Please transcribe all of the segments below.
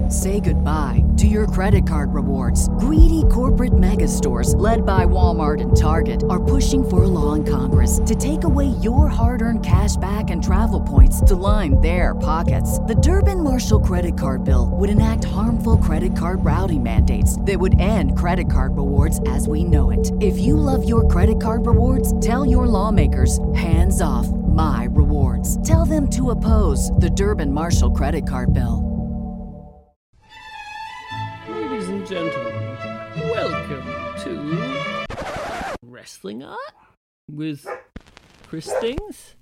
Say goodbye to your credit card rewards. Greedy corporate mega stores, led by Walmart and Target, are pushing for a law in Congress to take away your hard-earned cash back and travel points to line their pockets. The Durbin-Marshall credit card bill would enact harmful credit card routing mandates that would end credit card rewards as we know it. If you love your credit card rewards, tell your lawmakers, hands off my rewards. Tell them to oppose the Durbin-Marshall credit card bill. Ladies and gentlemen, welcome to Wrestling Art with Chris Things.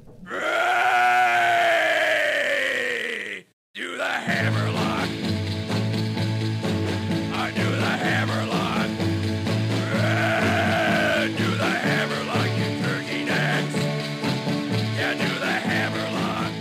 Ray! Do the hammerlock! I do the hammerlock! Ray! Do the hammerlock, you turkey necks! Yeah, do the hammerlock!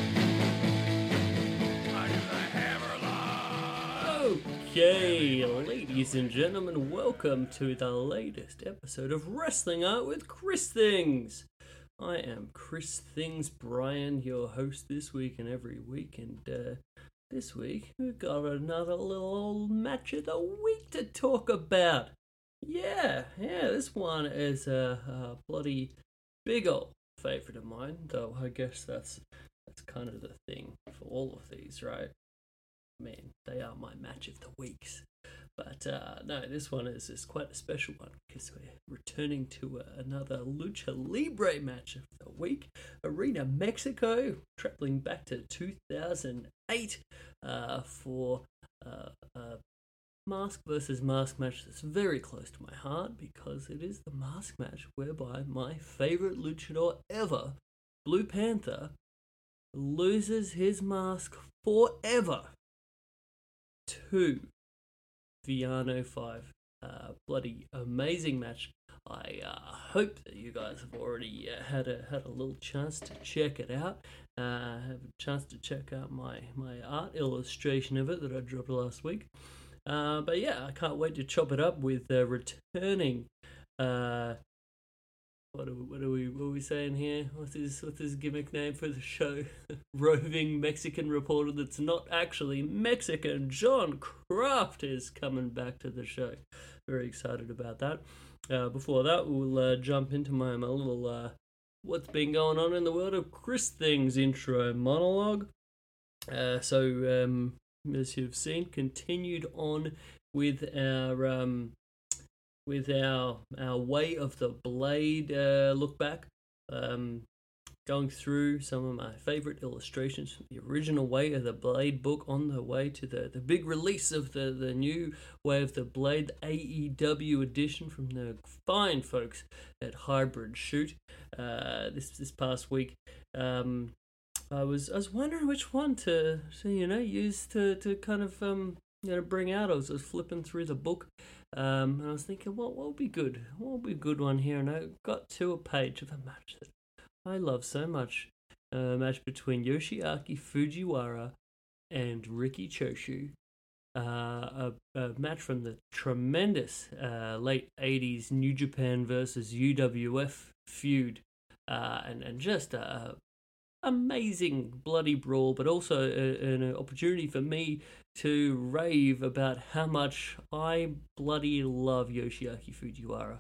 I do the hammerlock! Okay, ladies and gentlemen, welcome to the latest episode of Wrestling Art with Chris Things. I am Chris Things Brian, your host this week and every week, and this week we've got another little old match of the week to talk about. Yeah, this one is a bloody big old favourite of mine, though I guess that's kind of the thing for all of these, right? Man, they are my match of the weeks. But no, this one is quite a special one because we're returning to another Lucha Libre match of the week. Arena Mexico, traveling back to 2008 for a mask versus mask match that's very close to my heart because it is the mask match whereby my favorite luchador ever, Blue Panther, loses his mask forever to Villano 5. Bloody amazing match. I hope that you guys have already had a little chance to check it out. Have a chance to check out my art illustration of it that I dropped last week. But yeah, I can't wait to chop it up with returning. What are we saying here? What's his gimmick name for the show? Roving Mexican reporter that's not actually Mexican. John Kraft is coming back to the show. Very excited about that. Before that, we'll jump into my little what's been going on in the world of Chris Things intro monologue. So as you've seen, continued on with our Way of the Blade look back, going through some of my favourite illustrations from the original Way of the Blade book on the way to the big release of the new Way of the Blade, the AEW edition from the fine folks at Hybrid Shoot. This past week, I was wondering which one to use to kind of bring out. I was flipping through the book. And I was thinking, what would be good? What would be a good one here? And I got to a page of a match that I love so much. A match between Yoshiaki Fujiwara and Riki Choshu. A match from the tremendous late 80s New Japan versus UWF feud. And just a amazing bloody brawl, but also an opportunity for me to rave about how much I bloody love Yoshiaki Fujiwara.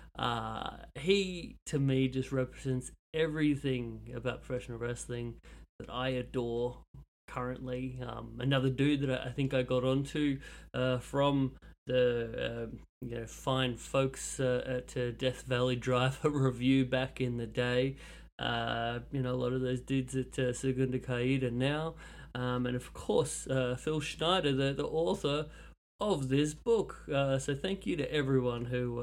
He, to me, just represents everything about professional wrestling that I adore currently. Another dude that I think I got onto from the fine folks at Death Valley Driver review back in the day. A lot of those dudes at Segunda Caída now, and of course Phil Schneider, the author of this book. So thank you to everyone who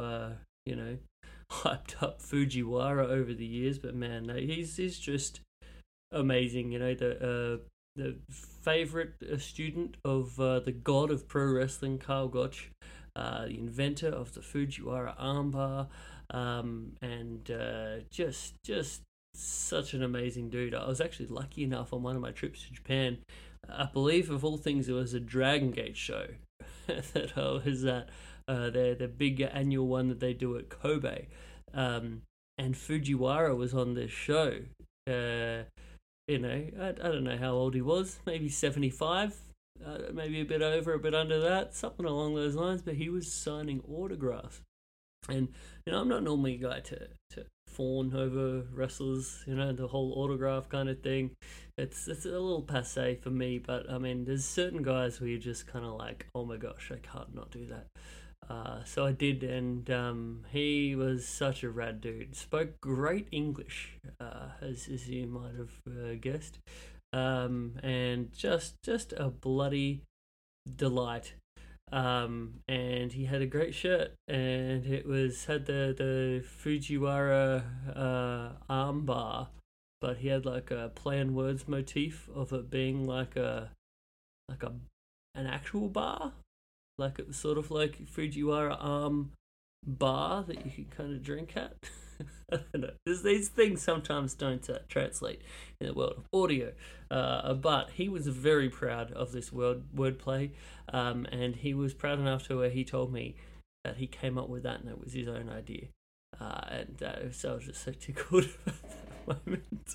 hyped up Fujiwara over the years. But man, he's just amazing. The favorite student of the god of pro wrestling, Karl Gotch, the inventor of the Fujiwara armbar, and just such an amazing dude. I was actually lucky enough on one of my trips to Japan. I believe, of all things, it was a Dragon Gate show that I was at. The big annual one that they do at Kobe. And Fujiwara was on this show. I don't know how old he was, maybe 75. maybe a bit over, a bit under that, something along those lines. But he was signing autographs, and I'm not normally a guy to fawn over wrestlers, the whole autograph kind of thing. It's a little passe for me, but I mean, there's certain guys where you're just kind of like, oh my gosh, I can't not do that. So I did, and he was such a rad dude. Spoke great English, as you might have guessed, and just a bloody delight. And he had a great shirt, and it had the Fujiwara arm bar, but he had like a play on words motif of it being like an actual bar. Like it was sort of like Fujiwara arm bar that you could kind of drink at. I don't know. These things sometimes don't translate in the world of audio. But he was very proud of this wordplay, and he was proud enough to where he told me that he came up with that and it was his own idea. So I was just so tickled at that moment.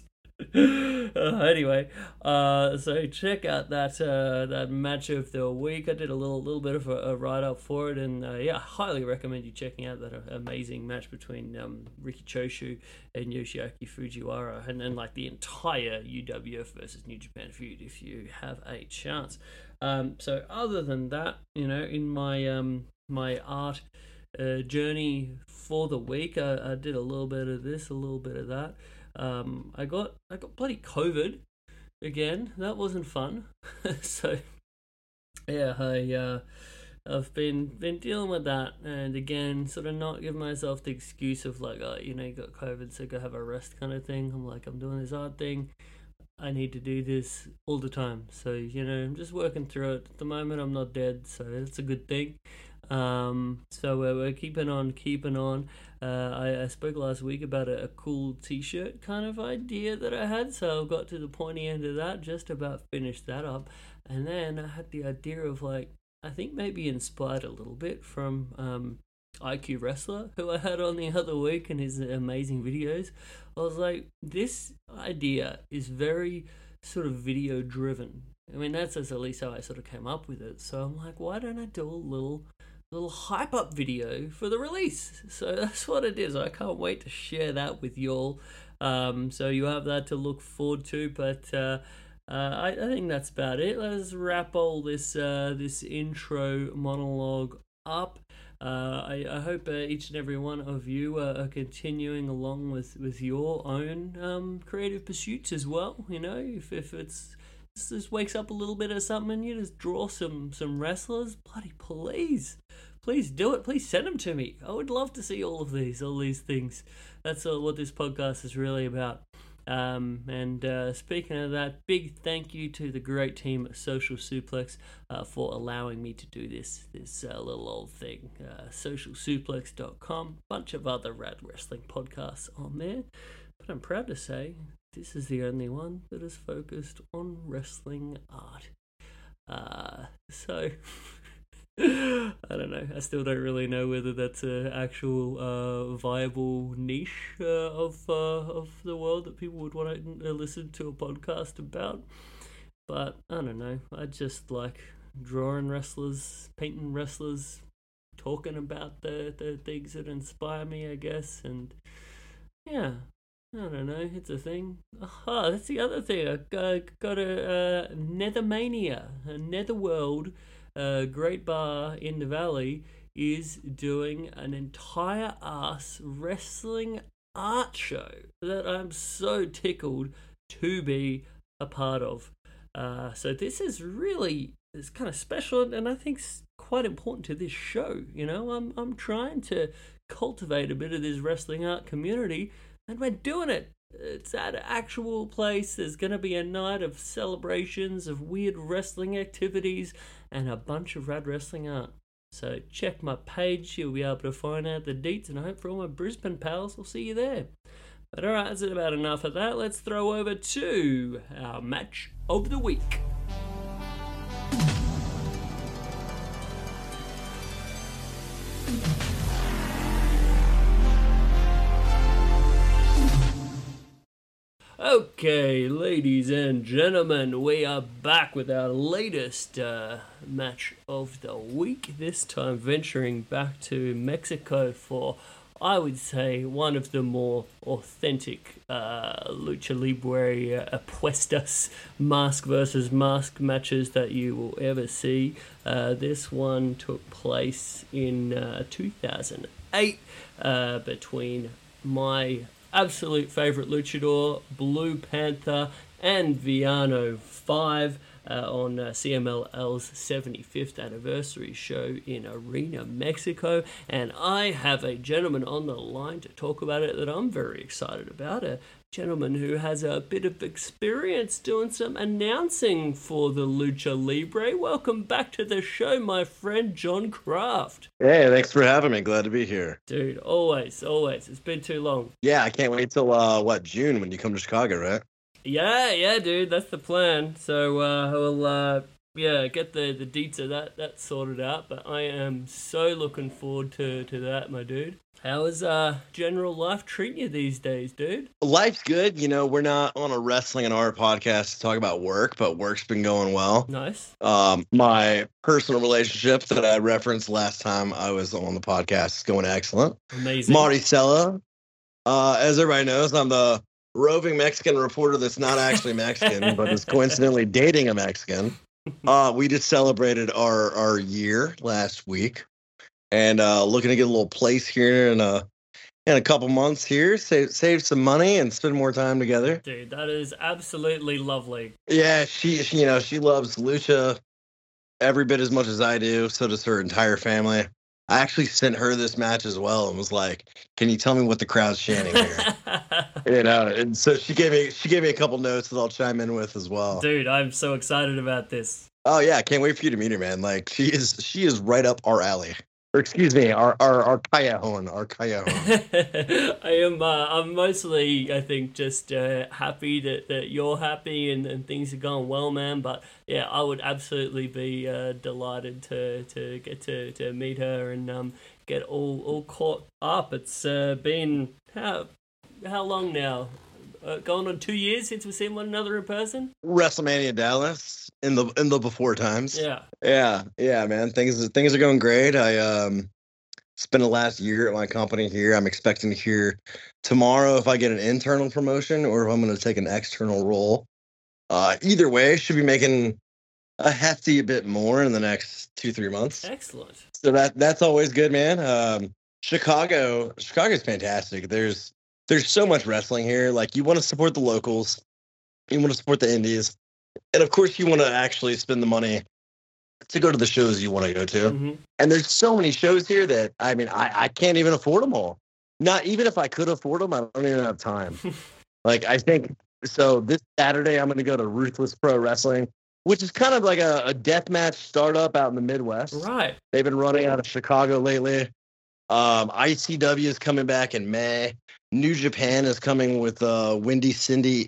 Anyway, so check out that match of the week. I did a little bit of a write-up for it, and I highly recommend you checking out that amazing match between Riki Choshu and Yoshiaki Fujiwara, and like the entire UWF versus New Japan feud if you have a chance. So other than that, in my my art journey for the week, I did a little bit of this, a little bit of that. I got bloody COVID again. That wasn't fun. So yeah, I've been dealing with that, and again, sort of not giving myself the excuse of like, you got COVID, so go have a rest kind of thing. I'm like, I'm doing this art thing. I need to do this all the time. So I'm just working through it. At the moment, I'm not dead, so it's a good thing. So we're keeping on. I spoke last week about a cool t-shirt kind of idea that I had, so I got to the pointy end of that, just about finished that up, and then I had the idea of like, I think maybe inspired a little bit from IQ Wrestler, who I had on the other week and his amazing videos. I was like, this idea is very sort of video driven. I mean, that's at least how I sort of came up with it. So I'm like, why don't I do a little hype up video for the release? So that's what it is. I can't wait to share that with y'all. So you have that to look forward to, but I think that's about it. Let's wrap all this intro monologue up. I hope each and every one of you are continuing along with your own creative pursuits as well. If it's just wakes up a little bit of something, you just draw some wrestlers, bloody please do it. Please send them to me. I would love to see all these things. That's what this podcast is really about. And speaking of that, big thank you to the great team at Social Suplex for allowing me to do this little old thing. Socialsuplex.com, bunch of other rad wrestling podcasts on there, but I'm proud to say this is the only one that is focused on wrestling art. So I don't know. I still don't really know whether that's an actual viable niche of the world that people would want to listen to a podcast about. But I don't know. I just like drawing wrestlers, painting wrestlers, talking about the things that inspire me, I guess. And yeah, I don't know. It's a thing. Oh, that's the other thing. I got a Nethermania, a Netherworld. Great bar in the valley is doing an entire ass wrestling art show that I'm so tickled to be a part of. So this is kind of special, and I think quite important to this show. I'm trying to cultivate a bit of this wrestling art community, and we're doing it. It's at an actual place. There's going to be a night of celebrations of weird wrestling activities and a bunch of rad wrestling art. So check my page. You'll be able to find out the deets, and I hope for all my Brisbane pals, I'll see you there. But alright, that's about enough of that. Let's throw over to our match of the week. Okay, ladies and gentlemen, we are back with our latest match of the week. This time venturing back to Mexico for, I would say, one of the more authentic Lucha Libre apuestas mask versus mask matches that you will ever see. This one took place in 2008 between my absolute favourite luchador, Blue Panther, and Villano 5 on CMLL's 75th anniversary show in Arena, Mexico. And I have a gentleman on the line to talk about it that I'm very excited about. A gentleman who has a bit of experience doing some announcing for the Lucha Libre. Welcome back to the show, my friend John Kraft. Hey, thanks for having me. Glad to be here. Dude, always. It's been too long. Yeah, I can't wait till, June when you come to Chicago, right? Yeah, dude, that's the plan. So we'll get the deets of that sorted out. But I am so looking forward to that, my dude. How is general life treating you these days, dude? Life's good. You know, we're not on a wrestling and art podcast to talk about work, but work's been going well. Nice. My personal relationship that I referenced last time I was on the podcast is going excellent. Amazing. Maricela, as everybody knows, I'm the roving Mexican reporter that's not actually Mexican, but is coincidentally dating a Mexican. We just celebrated our year last week. And looking to get a little place here in a couple months here, save some money and spend more time together. Dude, that is absolutely lovely. Yeah, she loves lucha every bit as much as I do. So does her entire family. I actually sent her this match as well and was like, "Can you tell me what the crowd's chanting here?" And so she gave me a couple notes that I'll chime in with as well. Dude, I'm so excited about this. Oh yeah, I can't wait for you to meet her, man. Like she is right up our alley. Or excuse me, our cajon. I'm mostly, I think, just happy that you're happy and things are going well, man. But yeah, I would absolutely be delighted to get to meet her and get all caught up. It's been how long now? Going on 2 years since we've seen one another in person. WrestleMania Dallas in the before times. Yeah, man. Things are going great. I spent the last year at my company here. I'm expecting to hear tomorrow if I get an internal promotion or if I'm going to take an external role. Either way, should be making a hefty bit more in the next 2-3 months. Excellent. So that's always good, man. Chicago's fantastic. There's so much wrestling here. Like, you want to support the locals, you want to support the indies, and of course you want to actually spend the money to go to the shows you want to go to. Mm-hmm. And there's so many shows here that, I mean, I can't even afford them all. Not even if I could afford them, I don't even have time. Like, I think, so this Saturday I'm going to go to Ruthless Pro Wrestling, which is kind of like a deathmatch startup out in the Midwest. Right. They've been running out of Chicago lately. ICW is coming back in May. New Japan is coming with the Windy City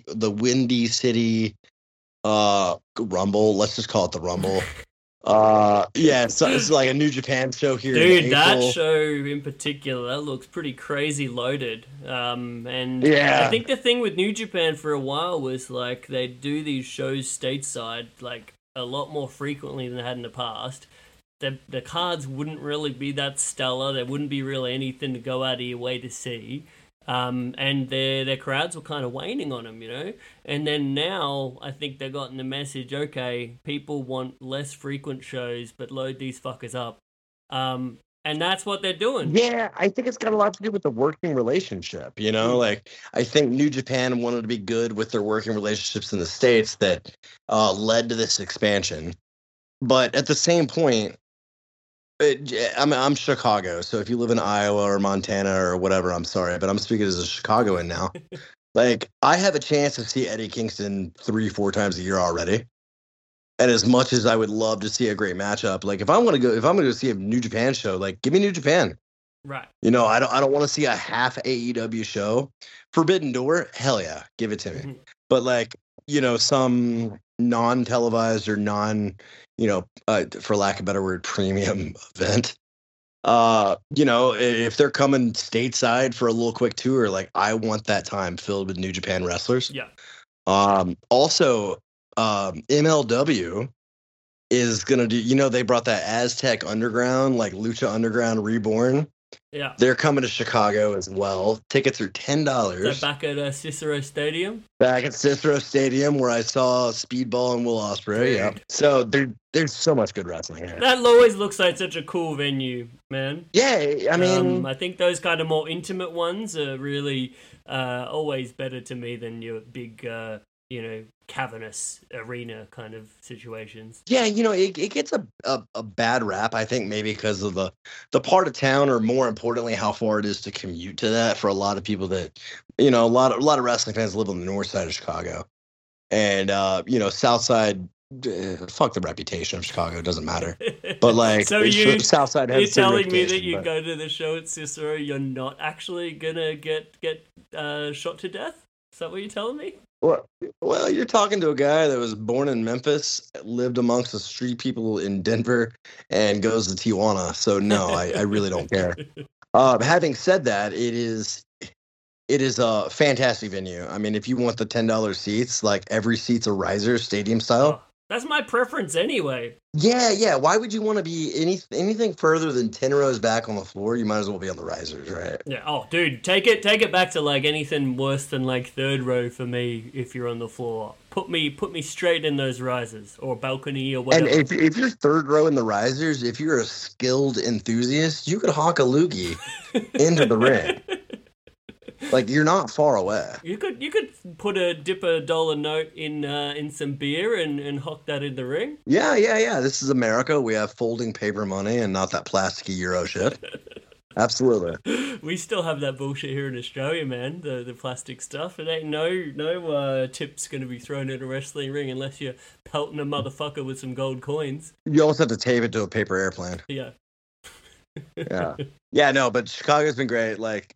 Rumble. Let's just call it the Rumble. So it's like a New Japan show here. Dude, that show in particular, that looks pretty crazy loaded. And yeah. I think the thing with New Japan for a while was like they do these shows stateside like a lot more frequently than they had in the past. The cards wouldn't really be that stellar. There wouldn't be really anything to go out of your way to see. And their crowds were kind of waning on them, you know? And then now, I think they've gotten the message, okay, people want less frequent shows, but load these fuckers up. And that's what they're doing. Yeah, I think it's got a lot to do with the working relationship, you know? Like, I think New Japan wanted to be good with their working relationships in the States that led to this expansion. But at the same point, I'm Chicago, so if you live in Iowa or Montana or whatever, I'm sorry, but I'm speaking as a Chicagoan now. Like, I have a chance to see Eddie Kingston 3-4 times a year already. And as much as I would love to see a great matchup, like if I'm gonna go see a New Japan show, like give me New Japan. Right. You know, I don't want to see a half AEW show. Forbidden Door, hell yeah, give it to me. But like, you know, some non-televised or for lack of a better word, premium event. You know, if they're coming stateside for a little quick tour, like I want that time filled with New Japan wrestlers. Yeah. Also, MLW is gonna do. You know, they brought that Aztec Underground, like Lucha Underground Reborn. Yeah. They're coming to Chicago as well. Tickets are $10. So back at Cicero Stadium. Back at Cicero Stadium, where I saw Speedball and Will Ospreay. Yeah. So there's so much good wrestling here. That always looks like such a cool venue, man. Yeah, I mean, I think those kind of more intimate ones are really always better to me than your big, cavernous arena kind of situations. yeah, it gets a bad rap. I think maybe because of the part of town, or more importantly, how far it is to commute to that for a lot of people that, a lot of wrestling fans live on the north side of Chicago, and south side. Fuck the reputation of Chicago. It doesn't matter. But like, so south side has you're the same telling me that reputation, you but- go to the show at Cicero, you're not actually gonna get shot to death? Is that what you're telling me? Well, you're talking to a guy that was born in Memphis, lived amongst the street people in Denver, and goes to Tijuana. So no, I really don't care. Having said that, it is a fantastic venue. I mean, if you want the $10 seats, like every seat's a riser, stadium style. Oh, that's my preference anyway. Yeah. Why would you want to be anything further than 10 rows back on the floor? You might as well be on the risers, right? Yeah. Oh, dude, take it back to like anything worse than like third row for me. If you're on the floor, put me straight in those risers or balcony or whatever. And if you're third row in the risers, if you're a skilled enthusiast, you could hawk a loogie into the ring. Like, you're not far away. You could dip a dollar note in some beer and hock that in the ring. Yeah. This is America. We have folding paper money and not that plasticky Euro shit. Absolutely. We still have that bullshit here in Australia, man. The plastic stuff. It ain't no tips going to be thrown in a wrestling ring unless you're pelting a motherfucker with some gold coins. You almost have to tape it to a paper airplane. Yeah. Yeah. No, but Chicago's been great. Like,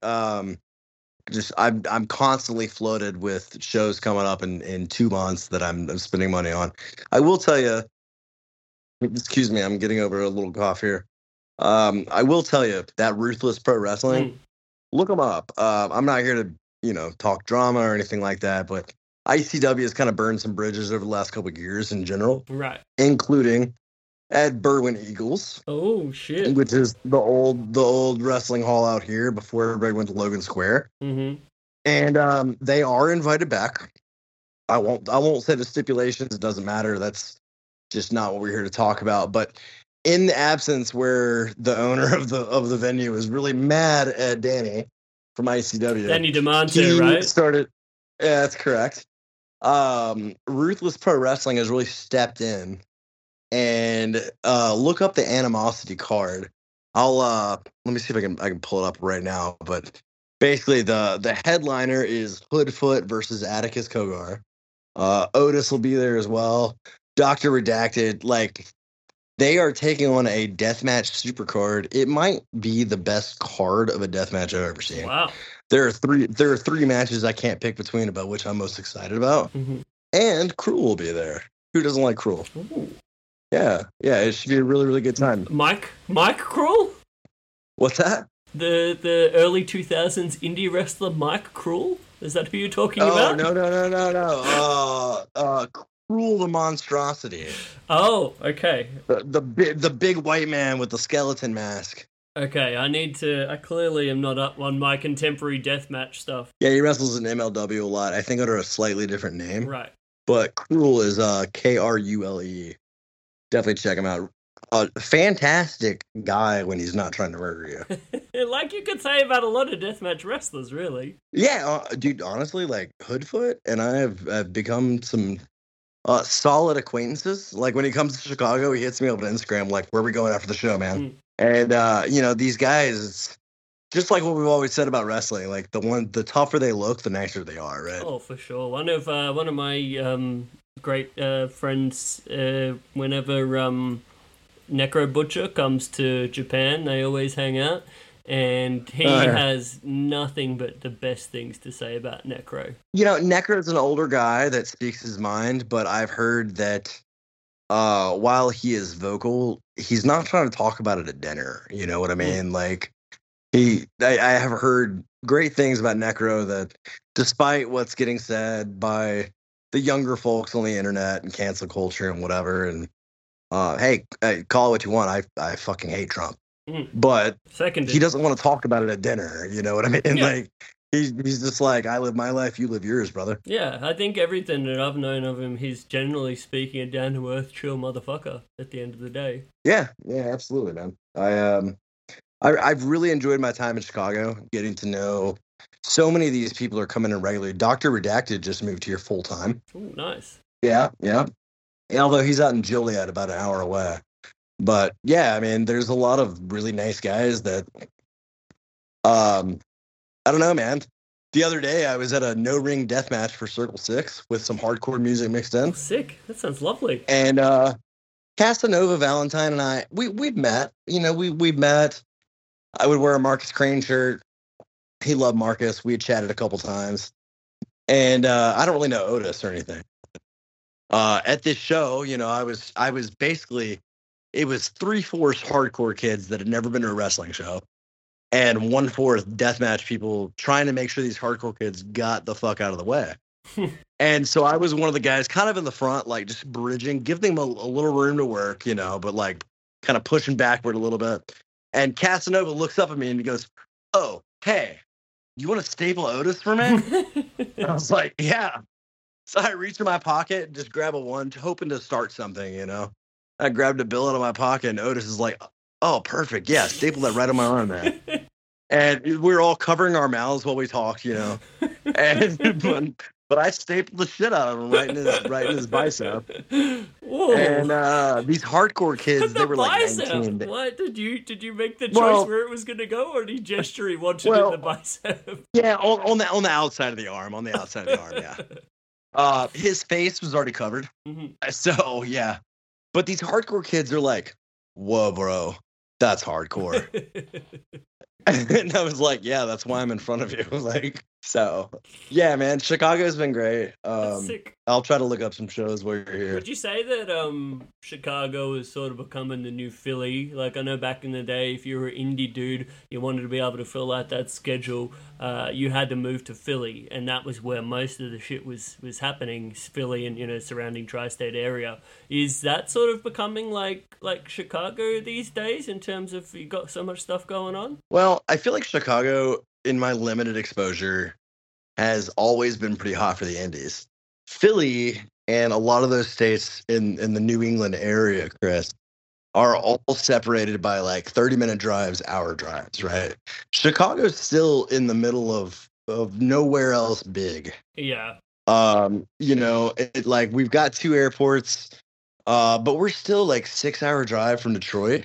I'm constantly flooded with shows coming up in 2 months that I'm spending money on. I will tell you, excuse me, I'm getting over a little cough here. I will tell you that Ruthless Pro Wrestling, look them up. I'm not here to talk drama or anything like that, but ICW has kind of burned some bridges over the last couple of years in general, Right. including at Berwyn Eagles. Oh shit. Which is the old wrestling hall out here before everybody went to Logan Square. Mm-hmm. And they are invited back. I won't say the stipulations. It doesn't matter. That's just not what we're here to talk about. But in the absence where the owner of the venue is really mad at Danny from ICW. Danny DeMonte, right? Started. Yeah, that's correct. Ruthless Pro Wrestling has really stepped in. And look up the Animosity card. I'll let me see if I can pull it up right now. But basically, the headliner is Hoodfoot versus Atticus Kogar. Otis will be there as well. Dr. Redacted, like, they are taking on a deathmatch super card. It might be the best card of a deathmatch I've ever seen. Wow. There are three matches I can't pick between about which I'm most excited about. Mm-hmm. And Cruel will be there. Who doesn't like Cruel? Ooh. Yeah, it should be a really, really good time. Mike Cruel? What's that? The early 2000s indie wrestler Mike Cruel? Is that who you're talking about? No. Cruel the Monstrosity. Oh, okay. The big white man with the skeleton mask. Okay, I clearly am not up on my contemporary deathmatch stuff. Yeah, he wrestles in MLW a lot. I think under a slightly different name. Right. But Cruel is Krule. Definitely check him out. Fantastic guy when he's not trying to murder you. Like you could say about a lot of deathmatch wrestlers, really. Yeah, dude, honestly, like Hoodfoot and I have become some solid acquaintances. Like when he comes to Chicago, he hits me up on Instagram, like, where are we going after the show, man? And, these guys, it's just like what we've always said about wrestling. Like the tougher they look, the nicer they are, right? Oh, for sure. One of my great friends, whenever Necro Butcher comes to Japan, they always hang out, and he has nothing but the best things to say about Necro. Necro's an older guy that speaks his mind, but I've heard that while he is vocal, he's not trying to talk about it at dinner. You know what I mean? Like I have heard great things about Necro, that despite what's getting said by the younger folks on the internet and cancel culture and whatever. And hey, call it what you want. I fucking hate Trump, but Seconded. he doesn't want to talk about it at dinner. You know what I mean? Yeah. Like he's just like, I live my life, you live yours, brother. Yeah, I think everything that I've known of him, he's generally speaking a down to earth, chill motherfucker. At the end of the day. Yeah, absolutely, man. I've really enjoyed my time in Chicago, getting to know so many of these people are coming in regularly. Dr. Redacted just moved here full time. Oh, nice. Yeah. Although he's out in Joliet, about an hour away. But yeah, I mean, there's a lot of really nice guys that, I don't know, man. The other day, I was at a no-ring death match for Circle 6 with some hardcore music mixed in. Oh, sick. That sounds lovely. And Casanova, Valentine, and I, we've met. You know, we've met. I would wear a Marcus Crane shirt. He loved Marcus. We had chatted a couple times. And I don't really know Otis or anything. At this show, you know, I was basically, it was 3/4 hardcore kids that had never been to a wrestling show, and 1/4 deathmatch people trying to make sure these hardcore kids got the fuck out of the way. And so I was one of the guys kind of in the front, like just bridging, giving them a little room to work, you know, but like kind of pushing backward a little bit. And Casanova looks up at me and he goes, "Oh, hey, you want to staple Otis for me?" I was like, "Yeah." So I reached in my pocket and just grab a one, hoping to start something, you know. I grabbed a bill out of my pocket, and Otis is like, "Oh, perfect. Yeah, staple that right on my arm, man." And we were all covering our mouths while we talked, you know. And but I stapled the shit out of him right in his bicep. Whoa. And these hardcore kids, they were like 19. What did you make the choice where it was going to go, or did he gesture he wanted it in the bicep? Yeah, on the outside of the arm, yeah. His face was already covered, so yeah. But these hardcore kids are like, "Whoa, bro, that's hardcore." And I was like, "Yeah, that's why I'm in front of you." Like, so yeah, man, Chicago's been great. Sick. I'll try to look up some shows while you're here. Would you say that Chicago is sort of becoming the new Philly? Like, I know back in the day, if you were an indie dude, you wanted to be able to fill out that schedule, you had to move to Philly, and that was where most of the shit was happening, Philly and, you know, surrounding tri-state area. Is that sort of becoming like Chicago these days in terms of you got so much stuff going on? Well, I feel like Chicago, in my limited exposure, has always been pretty hot for the indies. Philly and a lot of those states in the New England area, Chris, are all separated by like 30-minute drives, hour drives, right? Chicago's still in the middle of nowhere else big. Yeah. You know, like we've got 2 airports, but we're still like 6-hour drive from Detroit,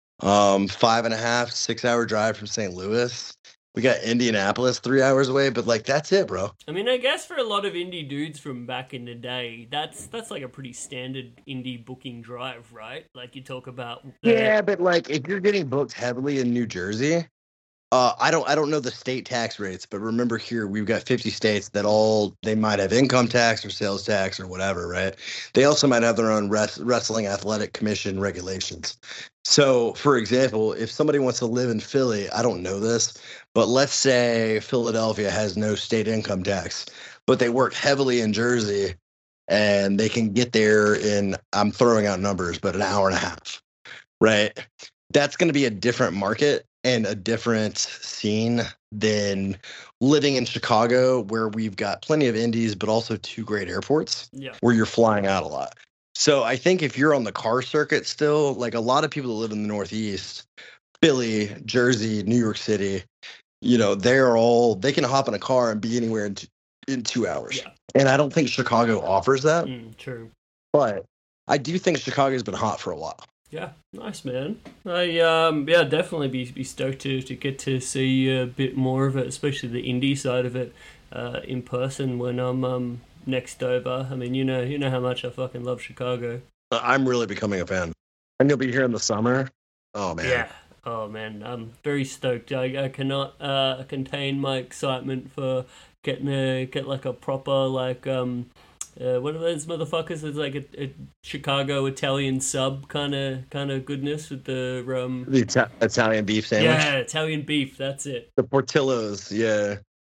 5.5, 6-hour drive from St. Louis. We got Indianapolis 3 hours away, but like that's it, bro. I mean, I guess for a lot of indie dudes from back in the day, that's like a pretty standard indie booking drive, right? Like you talk about. Yeah, but like if you're getting booked heavily in New Jersey, I don't know the state tax rates, but remember here we've got 50 states that they might have income tax or sales tax or whatever, right? They also might have their own wrestling athletic commission regulations. So, for example, if somebody wants to live in Philly, I don't know this, but let's say Philadelphia has no state income tax, but they work heavily in Jersey and they can get there in, I'm throwing out numbers, but an hour and a half, right? That's going to be a different market and a different scene than living in Chicago, where we've got plenty of indies, but also 2 great airports where you're flying out a lot. So I think if you're on the car circuit still, like a lot of people that live in the Northeast, Philly, Jersey, New York City, you know, they can hop in a car and be anywhere in 2 hours. Yeah. And I don't think Chicago offers that. True. But I do think Chicago's been hot for a while. Yeah, nice, man. I definitely be stoked to get to see a bit more of it, especially the indie side of it, in person when I'm next over. I mean, you know how much I fucking love Chicago. I'm really becoming a fan. And you'll be here in the summer. Oh man. Yeah. Oh man, I'm very stoked. I cannot contain my excitement for get like a proper like what are those motherfuckers? It's like a Chicago Italian sub kind of goodness with the Italian beef sandwich. Yeah, Italian beef. That's it. The Portillo's. Yeah.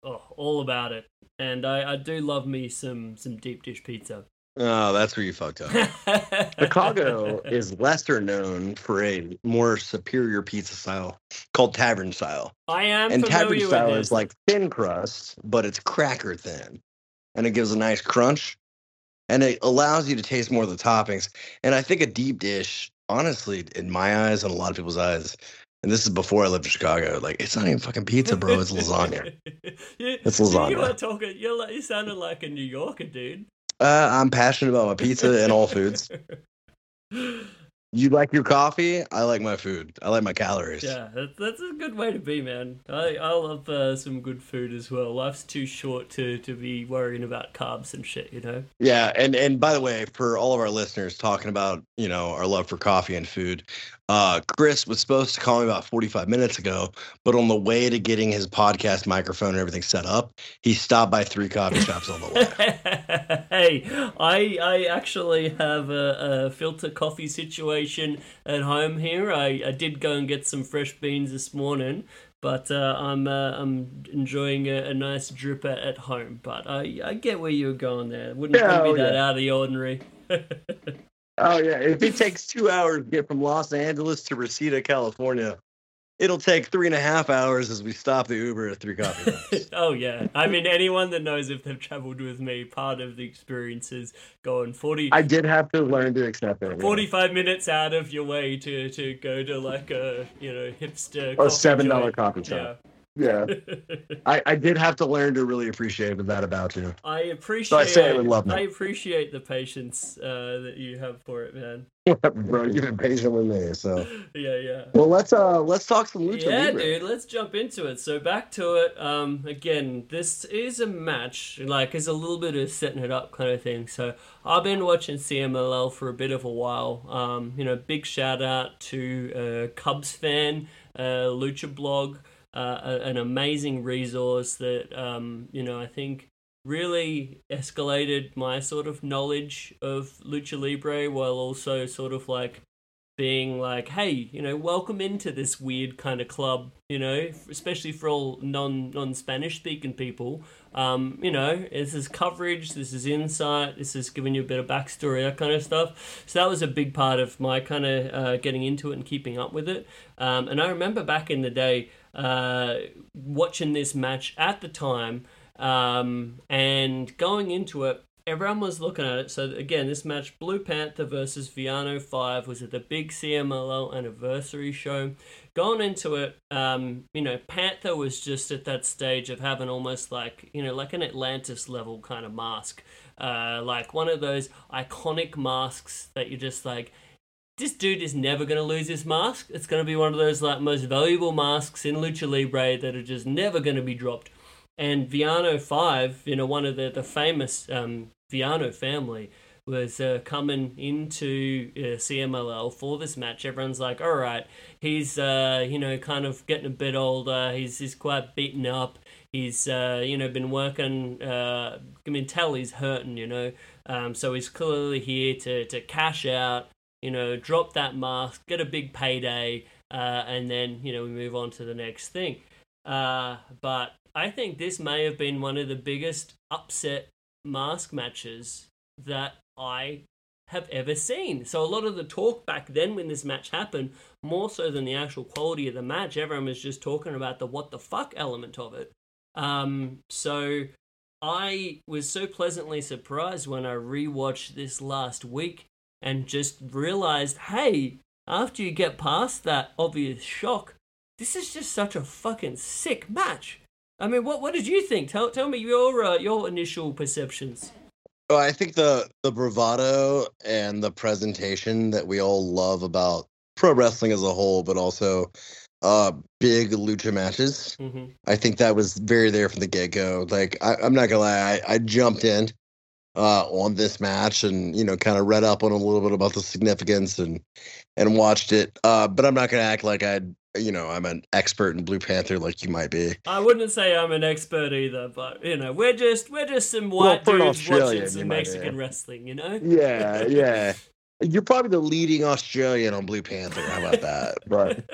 Oh, all about it. And I do love me some deep dish pizza. Oh, that's where you fucked up. Chicago is lesser known for a more superior pizza style called tavern style. I am And tavern familiar style with this. is like thin crust, but it's cracker thin. And it gives a nice crunch. And it allows you to taste more of the toppings. And I think a deep dish, honestly, in my eyes and a lot of people's eyes, and this is before I lived in Chicago, like, it's not even fucking pizza, bro. It's lasagna. It's lasagna. You are talking. You sounded like a New Yorker, dude. I'm passionate about my pizza and all foods. You like your coffee? I like my food. I like my calories. Yeah, that's a good way to be, man. I love some good food as well. Life's too short to be worrying about carbs and shit, you know? Yeah, and by the way, for all of our listeners talking about, you know, our love for coffee and food, Chris was supposed to call me about 45 minutes ago, but on the way to getting his podcast microphone and everything set up, he stopped by 3 coffee shops on the way. Hey, I actually have a filter coffee situation at home here. I did go and get some fresh beans this morning, but I'm enjoying a nice drip at home. But I get where you're going there. Wouldn't be that out of the ordinary. Oh, yeah. If it takes 2 hours to get from Los Angeles to Reseda, California, it'll take 3.5 hours as we stop the Uber at 3 coffee shops. Oh, yeah. I mean, anyone that knows if they've traveled with me, part of the experience is going 40... I did have to learn to accept it. 45 minutes out of your way to go to, like, a, you know, hipster Or coffee $7 coffee shop. Yeah. I did have to learn to really appreciate that about you. I appreciate. So I say it with love. I appreciate the patience that you have for it, man. Bro, you've been patient with me, so yeah. Well, let's talk some Lucha Libre. Dude, let's jump into it. So back to it. Again, this is a match, like, it's a little bit of setting it up kind of thing. So I've been watching CMLL for a bit of a while. You know, big shout out to Cubs fan, Lucha Blog. An amazing resource that, you know, I think really escalated my sort of knowledge of Lucha Libre while also sort of like being like, hey, you know, welcome into this weird kind of club, you know, especially for all non-Spanish speaking people. You know, this is coverage, this is insight, this is giving you a bit of backstory, that kind of stuff. So that was a big part of my kind of getting into it and keeping up with it. And I remember back in the day watching this match at the time and going into it, everyone was looking at it. So again, this match, Blue Panther versus Villano 5, was at the big CMLL anniversary show. Going into it, you know, Panther was just at that stage of having almost like, you know, like an Atlantis level kind of mask. Like one of those iconic masks that you're just like, this dude is never going to lose his mask. It's going to be one of those like most valuable masks in Lucha Libre that are just never going to be dropped. And Villano 5, you know, one of the famous Villano family was coming into CMLL for this match. Everyone's like, all right, he's, you know, kind of getting a bit older. He's quite beaten up. He's, you know, been working, I mean, tell he's hurting, you know. So he's clearly here to cash out, you know, drop that mask, get a big payday, and then, you know, we move on to the next thing. But I think this may have been one of the biggest upset mask matches that I have ever seen. So a lot of the talk back then when this match happened, more so than the actual quality of the match, everyone was just talking about the what the fuck element of it. So I was so pleasantly surprised when I rewatched this last week and just realized, hey, after you get past that obvious shock, this is just such a fucking sick match. I mean, what did you think? Tell me your initial perceptions. Oh, I think the bravado and the presentation that we all love about pro wrestling as a whole, but also big lucha matches. Mm-hmm. I think that was very there from the get-go. Like, I'm not gonna lie, I jumped in on this match and, you know, kind of read up on a little bit about the significance and watched it. But I'm not gonna act like I'm an expert in Blue Panther like you might be. I wouldn't say I'm an expert either, but, you know, we're just some white dudes watching some Mexican wrestling, you know? Yeah. You're probably the leading Australian on Blue Panther. How about that? But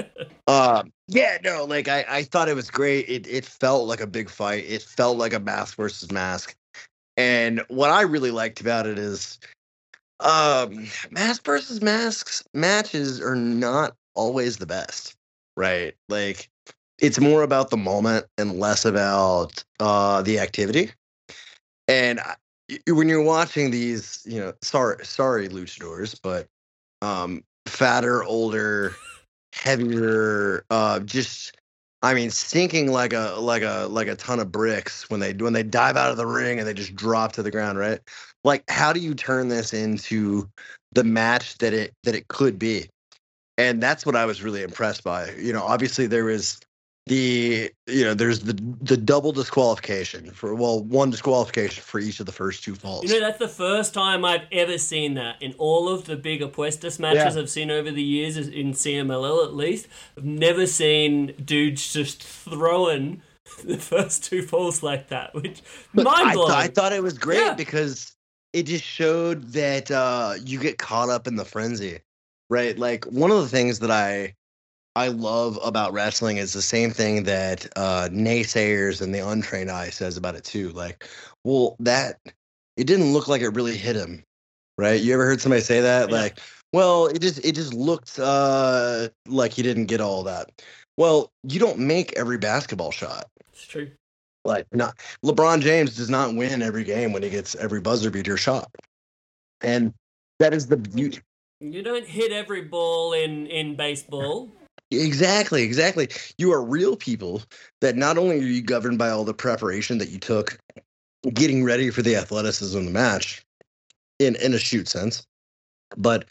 Yeah, no, like I thought it was great. It felt like a big fight. It felt like a mask versus mask. And what I really liked about it is mask versus masks matches are not always the best, right? Like it's more about the moment and less about the activity. And when you're watching these, sorry luchadors, but fatter, older, heavier, just I mean, sinking like a ton of bricks when they dive out of the ring and they just drop to the ground, right? Like, how do you turn this into the match that it could be? And that's what I was really impressed by. Obviously there was there's the double disqualification for one disqualification for each of the first two falls. That's the first time I've ever seen that in all of the big Apuestas matches I've seen over the years, in CMLL at least. I've never seen dudes just throwing the first two falls like that, which mind blowing. I thought it was great because it just showed that you get caught up in the frenzy, right? Like one of the things that I love about wrestling is the same thing that naysayers and the untrained eye says about it too. Like, well, that it didn't look like it really hit him, right? You ever heard somebody say that? Yeah. Like, well, it just looked like he didn't get all that. Well, you don't make every basketball shot. It's true. Like, not LeBron James does not win every game when he gets every buzzer beater shot, and that is the beauty. You don't hit every ball in baseball. Exactly. You are real people that not only are you governed by all the preparation that you took getting ready for the athleticism of the match in a shoot sense, but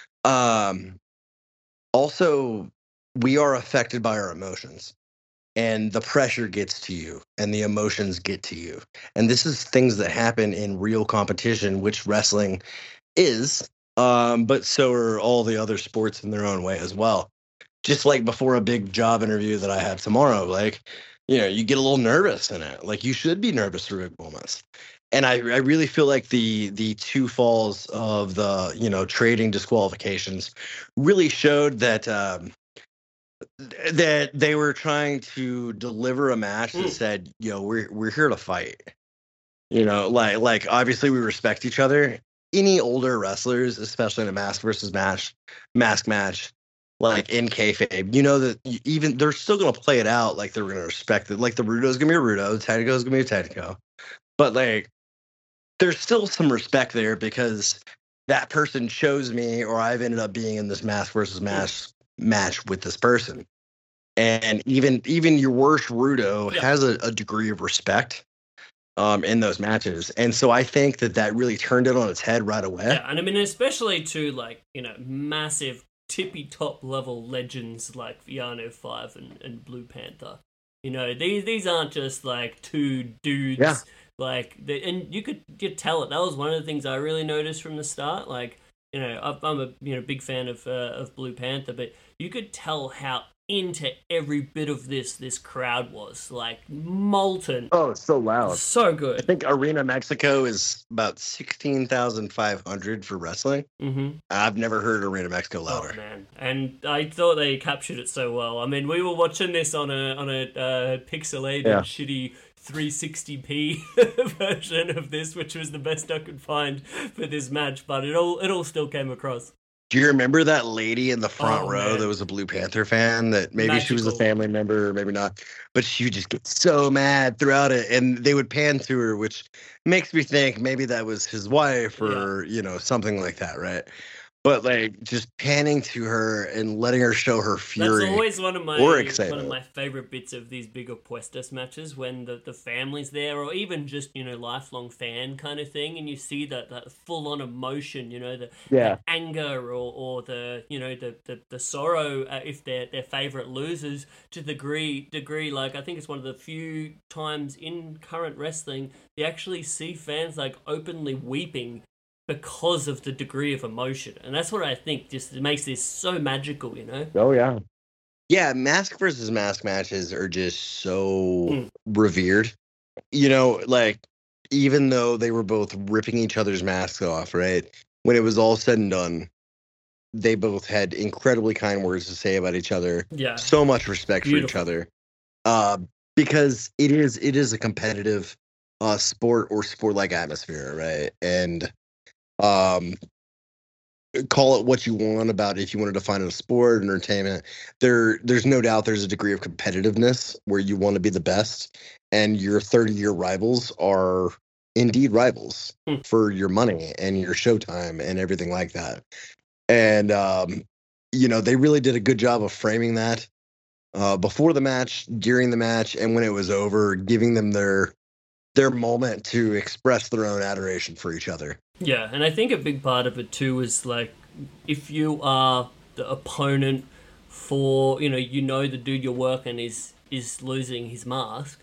also we are affected by our emotions, and the pressure gets to you and the emotions get to you. And this is things that happen in real competition, which wrestling is, but so are all the other sports in their own way as well. Just like before a big job interview that I have tomorrow, like, you get a little nervous in it. Like you should be nervous for big moments. And I really feel like the two falls of the, trading disqualifications really showed that that they were trying to deliver a match that said, we're here to fight. Like obviously we respect each other. Any older wrestlers, especially in a mask versus mask match, like in kayfabe, that even they're still gonna play it out like they're gonna respect it. Like the Rudo's gonna be a Rudo, the Tecnico's gonna be a Tecnico, but like there's still some respect there because that person chose me, or I've ended up being in this mask versus mask match with this person, and even your worst Rudo has a degree of respect in those matches. And so I think that really turned it on its head right away. Yeah, and I mean especially to like massive tippy top level legends like Yano 5 and Blue Panther. These aren't just like two dudes. Like and you could tell it. That was one of the things I really noticed from the start. Like I'm a big fan of Blue Panther, but you could tell how into every bit of this crowd was, like molten. Oh, it's so loud. So good. I think Arena Mexico is about 16,500 for wrestling. Mm-hmm. I've never heard Arena Mexico louder. Oh, man. And I thought they captured it so well. I mean, we were watching this on a pixelated shitty 360p version of this, which was the best I could find for this match, but it all still came across. Do you remember that lady in the front row that was a Blue Panther fan that maybe she was a family member or maybe not, but she would just get so mad throughout it, and they would pan to her, which makes me think maybe that was his wife or, something like that, right? But like just panning to her and letting her show her fury. That's always one of my favorite bits of these big Apuestas matches, when the family's there, or even just lifelong fan kind of thing, and you see that full on emotion, the anger or the the sorrow if their favorite loses, to the degree like I think it's one of the few times in current wrestling you actually see fans like openly weeping because of the degree of emotion. And that's what I think just makes this so magical, Oh, yeah. Yeah, mask versus mask matches are just so revered. Like, even though they were both ripping each other's masks off, right? When it was all said and done, they both had incredibly kind words to say about each other. Yeah. So much respect for each Beautiful. other. Because it is a competitive sport or sport-like atmosphere, right? And um, call it what you want about if you want to define it as sport, entertainment. There's no doubt there's a degree of competitiveness where you want to be the best, and your 30-year rivals are indeed rivals Hmm. for your money and your showtime and everything like that. And they really did a good job of framing that before the match, during the match, and when it was over, giving them their moment to express their own adoration for each other. Yeah, and I think a big part of it too is like if you are the opponent for the dude you're working is losing his mask,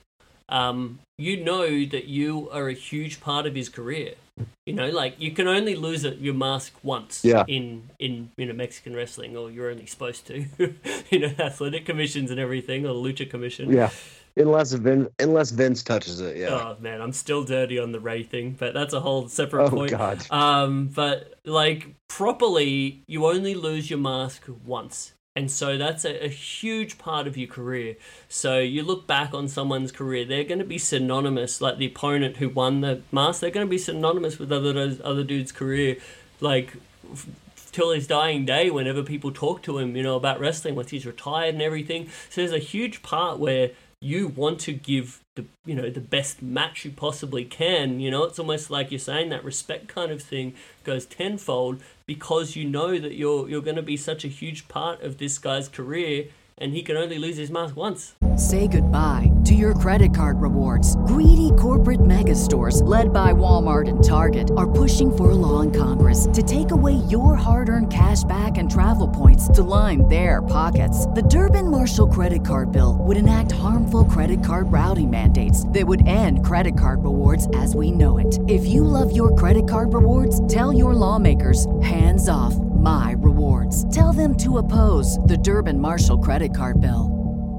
you know that you are a huge part of his career. Like you can only lose your mask once in Mexican wrestling, or you're only supposed to. Athletic commissions and everything, or the Lucha Commission. Yeah. Unless Vince touches it, yeah. Oh man, I'm still dirty on the Ray thing, but that's a whole separate point. Oh god. But like properly, you only lose your mask once, and so that's a huge part of your career. So you look back on someone's career, they're going to be synonymous. Like the opponent who won the mask, they're going to be synonymous with other dude's career, like till his dying day. Whenever people talk to him, about wrestling, once he's retired and everything. So there's a huge part where you want to give the best match you possibly can. It's almost like you're saying that respect kind of thing goes tenfold because you know that you're going to be such a huge part of this guy's career, and he can only lose his mask once. Say goodbye to your credit card rewards. Greedy corporate mega stores, led by Walmart and Target, are pushing for a law in Congress to take away your hard-earned cash back and travel points to line their pockets. The Durbin-Marshall credit card bill would enact harmful credit card routing mandates that would end credit card rewards as we know it. If you love your credit card rewards, tell your lawmakers, hands off my rewards. Tell them to oppose the Durbin-Marshall credit card bill.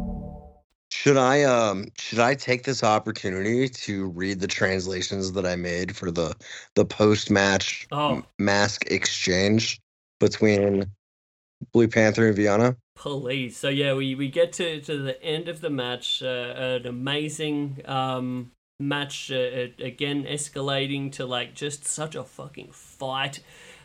Should I take this opportunity to read the translations that I made for the post-match mask exchange between Blue Panther and Viana? Please. So yeah, we get to the end of the match, an amazing match, again escalating to like just such a fucking fight,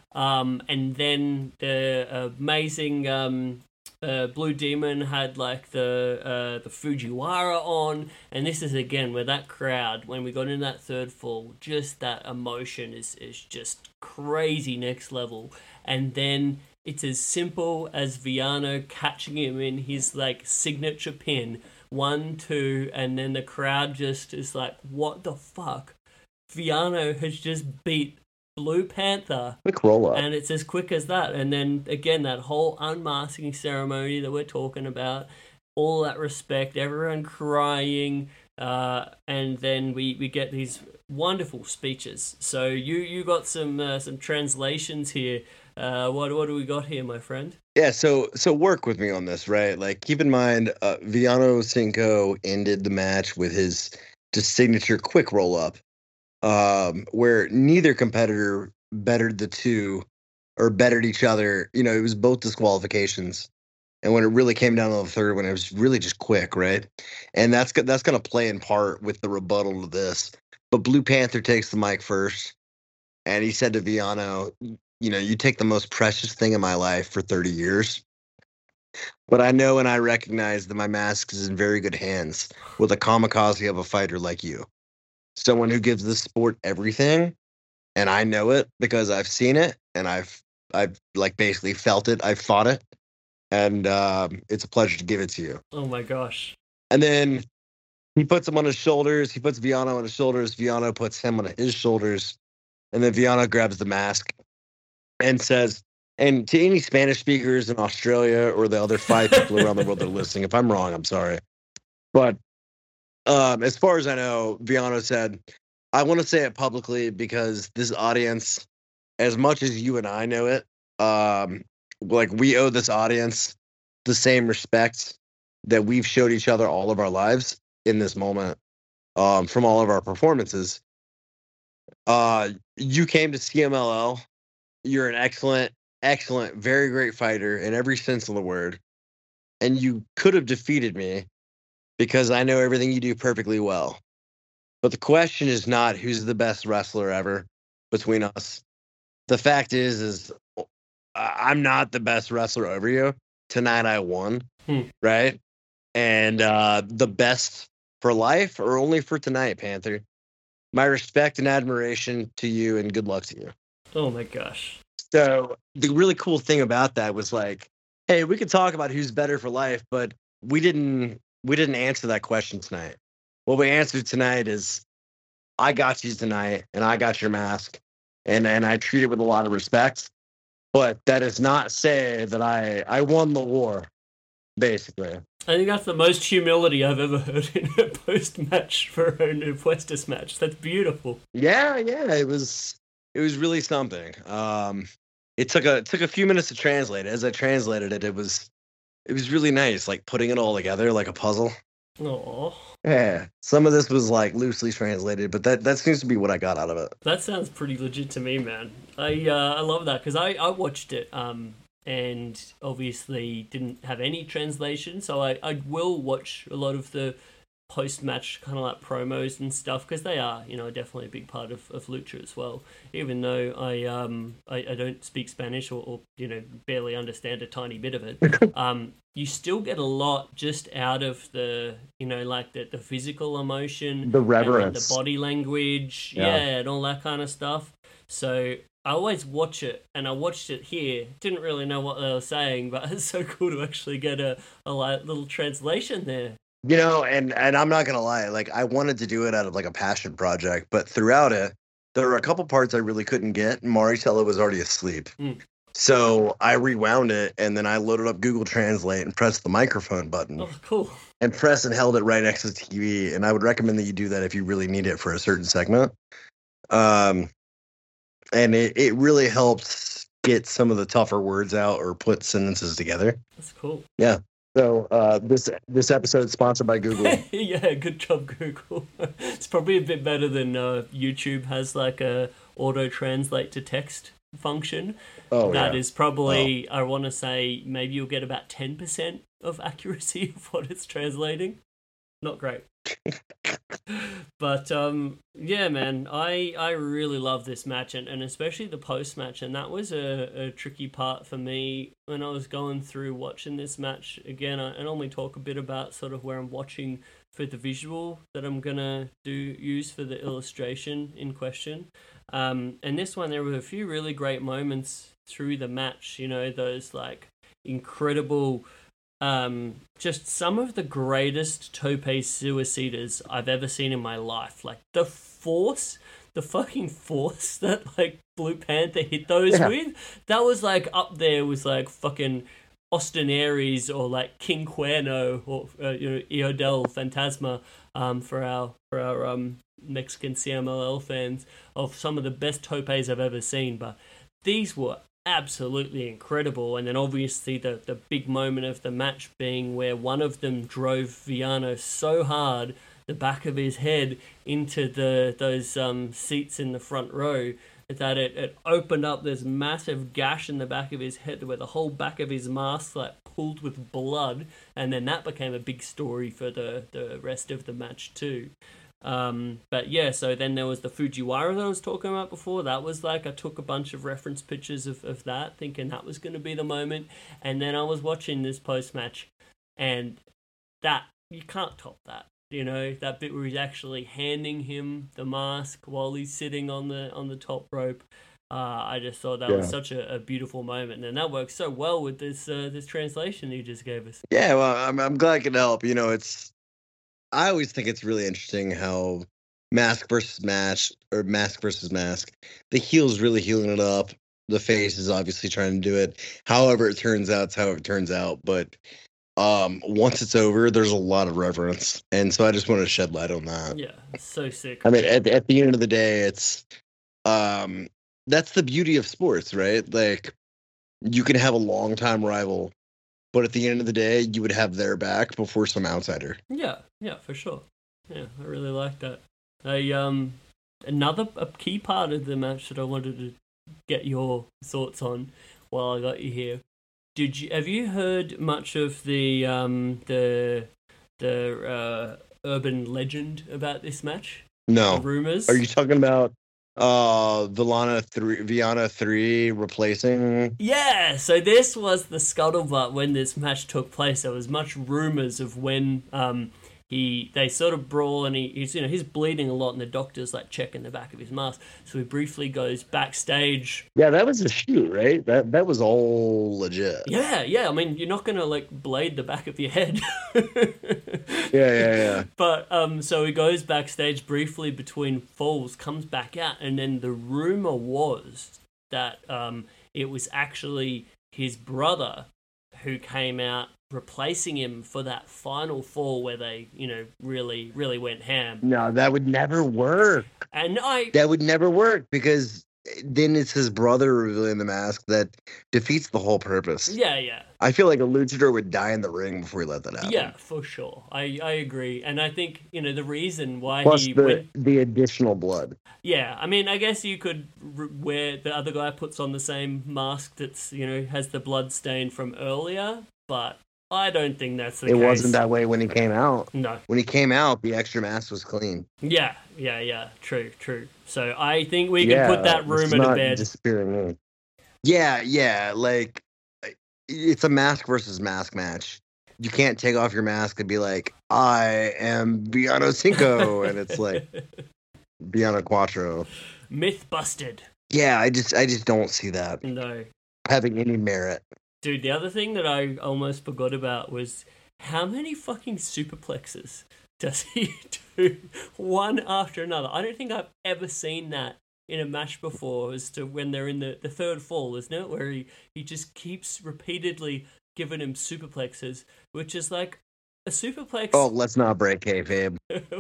and then the amazing Blue Demon had like the Fujiwara on, and this is again where that crowd, when we got in that third fall, just that emotion is just crazy next level. And then it's as simple as Viano catching him in his like signature pin, 1, 2, and then the crowd just is like, what the fuck? Viano has just beat Blue Panther. Quick roll up. And it's as quick as that. And then again, that whole unmasking ceremony that we're talking about, all that respect, everyone crying, and then we get these wonderful speeches. So you got some translations here. What do we got here, my friend? Yeah, so work with me on this, right? Like, keep in mind, Viano Cinco ended the match with his just signature quick roll up, where neither competitor bettered the two or bettered each other. It was both disqualifications, and when it really came down to the third one, it was really just quick, right? And that's going to play in part with the rebuttal to this. But Blue Panther takes the mic first, and he said to Viano, you take the most precious thing in my life for 30 years. But I know and I recognize that my mask is in very good hands with a kamikaze of a fighter like you. Someone who gives this sport everything. And I know it because I've seen it and I've like basically felt it. I've fought it. And it's a pleasure to give it to you. Oh my gosh. And then he puts him on his shoulders. He puts Viano on his shoulders. Viano puts him on his shoulders. And then Viano grabs the mask and says, and to any Spanish speakers in Australia or the other 5 people around the world that are listening, if I'm wrong, I'm sorry. But as far as I know, Viano said, I want to say it publicly because this audience, as much as you and I know it, like we owe this audience the same respect that we've showed each other all of our lives in this moment, from all of our performances. You came to CMLL. You're an excellent excellent, very great fighter in every sense of the word. And you could have defeated me because I know everything you do perfectly well. But the question is not who's the best wrestler ever between us. The fact is I'm not the best wrestler over you. Tonight I won, right? And the best for life or only for tonight, Panther? My respect and admiration to you, and good luck to you. Oh my gosh. So the really cool thing about that was like, hey, we could talk about who's better for life, but we didn't answer that question tonight. What we answered tonight is I got you tonight and I got your mask and I treat it with a lot of respect. But that does not say that I won the war, basically. I think that's the most humility I've ever heard in a post-match for a Nuestas match. That's beautiful. Yeah, it was really something. It took a few minutes to translate. As I translated it, it was really nice, like putting it all together like a puzzle. Aww. Yeah, some of this was like loosely translated, but that seems to be what I got out of it. That sounds pretty legit to me, man. I love that because I watched it and obviously didn't have any translation, so I will watch a lot of the post-match kind of like promos and stuff because they are, you know, definitely a big part of Lucha as well, even though I don't speak Spanish or you know, barely understand a tiny bit of it. You still get a lot just out of the, you know, like the physical emotion, the reverence, the body language, and all that kind of stuff. So I always watch it, and I watched it here. Didn't really know what they were saying, but it's so cool to actually get a like, little translation there. You know, and I'm not gonna lie, like I wanted to do it out of like a passion project, but throughout it, there were a couple parts I really couldn't get. Maricela was already asleep. So I rewound it, and then I loaded up Google Translate and pressed the microphone button. Oh, cool. And pressed and held it right next to the TV. And I would recommend that you do that if you really need it for a certain segment. And it really helps get some of the tougher words out or put sentences together. That's cool. Yeah. So this episode is sponsored by Google. Yeah, good job, Google. It's probably a bit better than YouTube has like a auto translate to text function. That is probably, I want to say, maybe you'll get about 10% of accuracy of what it's translating. Not great. But yeah, man, I really love this match, and especially the post match, and that was a tricky part for me when I was going through watching this match again. I normally talk a bit about sort of where I'm watching for the visual that I'm gonna use for the illustration in question. And this one, there were a few really great moments through the match, you know, those like incredible, just some of the greatest tope suicidas I've ever seen in my life. Like the fucking force that like Blue Panther hit those with, that was like up there with like fucking Austin Aries or like King Cuerno or you know, Hijo del Fantasma, for our Mexican CMLL fans, of some of the best topes I've ever seen. But these were absolutely incredible. And then obviously the big moment of the match being where one of them drove Villano so hard, the back of his head into those seats in the front row, that it opened up this massive gash in the back of his head where the whole back of his mask like pulled with blood, and then that became a big story for the rest of the match too. But yeah, so then there was the Fujiwara that I was talking about before. That was like, I took a bunch of reference pictures of that, thinking that was going to be the moment. And then I was watching this post-match, and that, you can't top that. You know, that bit where he's actually handing him the mask while he's sitting on the top rope. I just thought that was such a beautiful moment, and that works so well with this translation you just gave us. Yeah, well, I'm glad I could help. You know, I always think it's really interesting how mask versus mask, the heel's really healing it up. The face is obviously trying to do it. However it turns out, it's how it turns out. But once it's over, there's a lot of reverence, and so I just want to shed light on that. Yeah, it's so sick. I mean, at the end of the day, it's that's the beauty of sports, right? Like, you can have a longtime rival, but at the end of the day, you would have their back before some outsider. Yeah, for sure. Yeah, I really like that. A key part of the match that I wanted to get your thoughts on while I got you here. Have you heard much of the urban legend about this match? No. The rumors? Are you talking about Viana 3 replacing? Yeah, so this was the scuttlebutt when this match took place. There was much rumors of when they sort of brawl, and he's bleeding a lot, and the doctor's like checking the back of his mask. So he briefly goes backstage. Yeah, that was a shoot, right? That was all legit. Yeah. I mean, you're not gonna like blade the back of your head. Yeah. But so he goes backstage briefly between falls, comes back out, and then the rumor was that it was actually his brother who came out replacing him for that final fall where they, really, really went ham. No, that would never work. That would never work because then it's his brother revealing the mask that defeats the whole purpose. Yeah. I feel like a luchador would die in the ring before he let that happen. Yeah, for sure. I agree. And I think, the reason why Plus the additional blood. Yeah, I mean, I guess you could where the other guy puts on the same mask that's, has the blood stain from earlier, but I don't think that's the case. It wasn't that way when he came out. No. When he came out, the extra mask was clean. Yeah. True. So I think we can put that rumor to bed. Disappearing. Yeah. Like, it's a mask versus mask match. You can't take off your mask and be like, I am Villano Cinco, and it's like Villano Cuatro. Myth busted. Yeah, I just don't see that. No. Having any merit. Dude, the other thing that I almost forgot about was how many fucking superplexes does he do one after another? I don't think I've ever seen that in a match before as to when they're in the third fall, isn't it? Where he just keeps repeatedly giving him superplexes, which is like a superplex. Oh, let's not break kayfabe.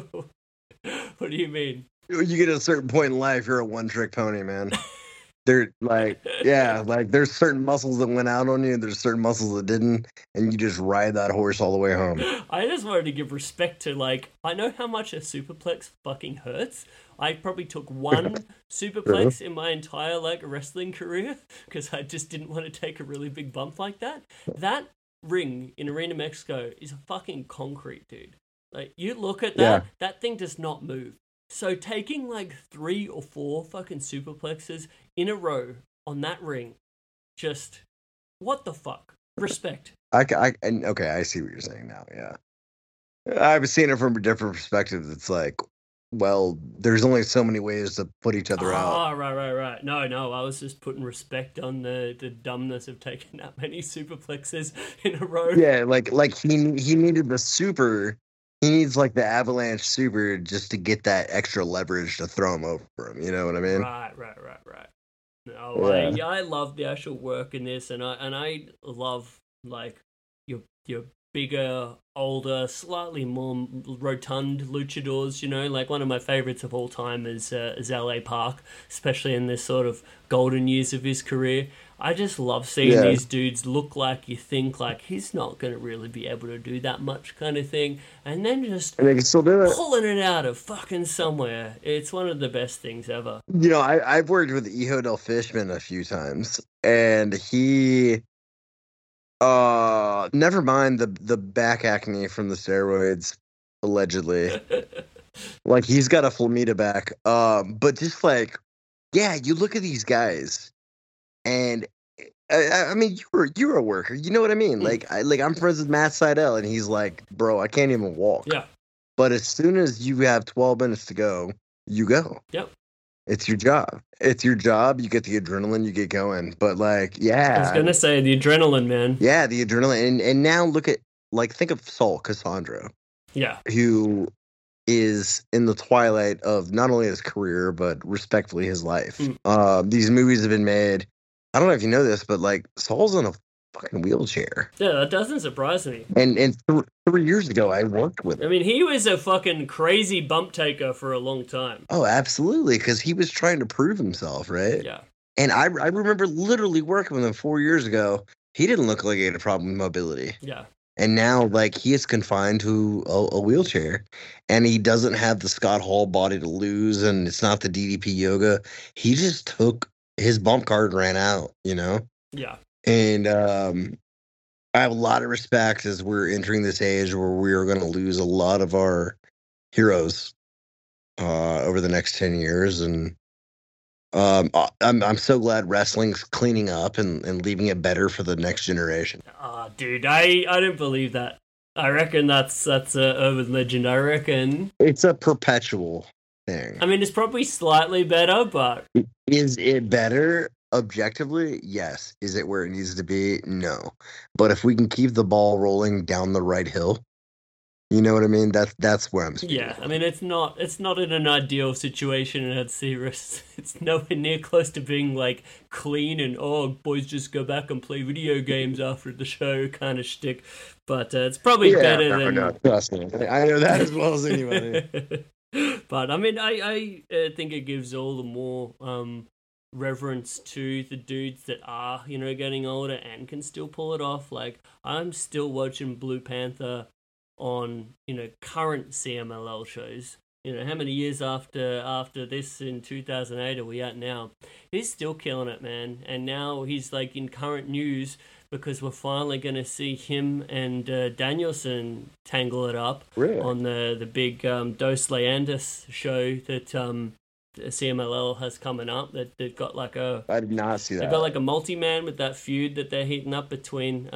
What do you mean? You get to a certain point in life, you're a one-trick pony, man. They're like, there's certain muscles that went out on you, there's certain muscles that didn't, and you just ride that horse all the way home. I just wanted to give respect to, I know how much a superplex fucking hurts. I probably took one superplex in my entire, wrestling career, because I just didn't want to take a really big bump like that. That ring in Arena Mexico is fucking concrete, dude. You look at that, that thing does not move. So taking 3 or 4 fucking superplexes in a row on that ring, just what the fuck? Respect. Okay, I see what you're saying now. Yeah, I've seen it from a different perspective. It's like, well, there's only so many ways to put each other out. Oh, right. No, I was just putting respect on the dumbness of taking that many superplexes in a row. Yeah, he needed the super. He needs the avalanche super just to get that extra leverage to throw him over him. You know what I mean? Right. No, yeah. I love the actual work in this, and I love your bigger, older, slightly more rotund luchadors. One of my favorites of all time is LA Park, especially in this sort of golden years of his career. I just love seeing these dudes look like you think he's not going to really be able to do that much kind of thing, and then just they can still do it. Pulling it out of fucking somewhere. It's one of the best things ever. I've worked with Hijo del Fishman a few times, and he never mind the back acne from the steroids, allegedly. He's got a Flamita back. But just you look at these guys. And I mean, you're a worker. You know what I mean? I'm friends with Matt Seidel, and he's like, bro, I can't even walk. Yeah. But as soon as you have 12 minutes to go, you go. Yep. It's your job. You get the adrenaline, you get going. But I was gonna say the adrenaline, man. Yeah, the adrenaline, and now look at think of Saul Cassandra. Yeah. Who is in the twilight of not only his career but respectfully his life. These movies have been made. I don't know if you know this, but Saul's in a fucking wheelchair. Yeah, that doesn't surprise me. And 3 years ago, I worked with him. I mean, he was a fucking crazy bump taker for a long time. Oh, absolutely, because he was trying to prove himself, right? Yeah. And I remember literally working with him 4 years ago. He didn't look like he had a problem with mobility. Yeah. And now, he is confined to a wheelchair, and he doesn't have the Scott Hall body to lose, and it's not the DDP yoga. He just took his bump card, ran out, Yeah. And I have a lot of respect as we're entering this age where we are going to lose a lot of our heroes over the next 10 years. And I'm so glad wrestling's cleaning up and leaving it better for the next generation. Dude, I don't believe that. I reckon that's a urban legend. I reckon It's a perpetual thing. I mean, it's probably slightly better, but Is it better objectively? Yes. Is it where it needs to be? No. But if we can keep the ball rolling down the right hill, you know what I mean? That's where I'm speaking. yeah, I mean, it's not in an ideal situation at Sirius. It's nowhere near close to being like clean and boys just go back and play video games after the show kind of shtick. But it's probably better than. No, trust me. I know that as well as anybody. But I mean, I think it gives all the more reverence to the dudes that are getting older and can still pull it off. Like I'm still watching Blue Panther on current CMLL shows. How many years after this in 2008 are we at now? He's still killing it, man. And now he's like in current news because we're finally going to see him and Danielson tangle it up on the big Dos Leandas show that CMLL has coming up. That they've got like a. I did not see that. They've got like a multi-man with that feud that they're heating up between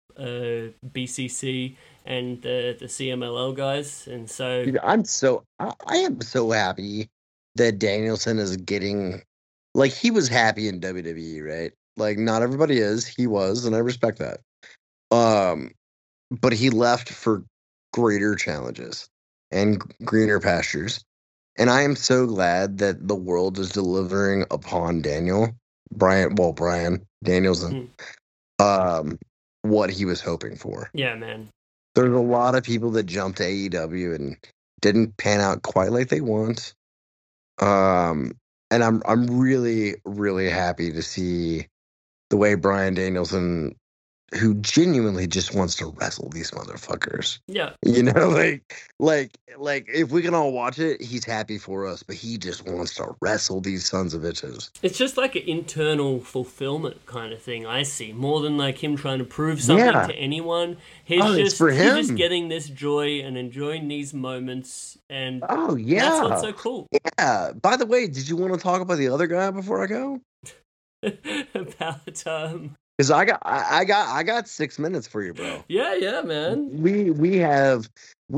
BCC and the CMLL guys, and so Dude, I am so happy that Danielson is getting, like, he was happy in WWE, right? Like, not everybody is. He was, and I respect that. But he left for greater challenges and greener pastures, and I am so glad that the world is delivering upon Brian Danielson, what he was hoping for. Yeah, man. There's a lot of people that jumped to AEW and didn't pan out quite like they want. And I'm really, really happy to see the way Bryan Danielson, who genuinely just wants to wrestle these motherfuckers. Yeah. Like if we can all watch it, he's happy for us, but he just wants to wrestle these sons of bitches. It's just like an internal fulfillment kind of thing, I see, more than like him trying to prove something to anyone. He's just getting this joy and enjoying these moments, and that's what's so cool. Yeah. By the way, did you want to talk about the other guy before I go? About because I got 6 minutes for you, bro. Yeah, man. We have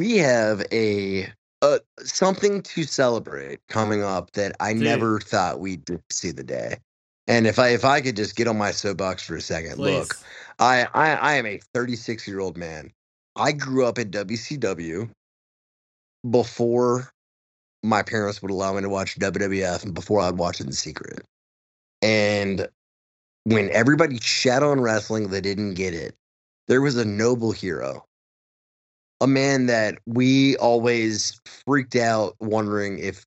a something to celebrate coming up that I never thought we'd see the day. And if I could just get on my soapbox for a second, please. Look, I am a 36-year-old man. I grew up in WCW before my parents would allow me to watch WWF and before I'd watch it in secret. And when everybody shat on wrestling that didn't get it, there was a noble hero. A man that we always freaked out wondering if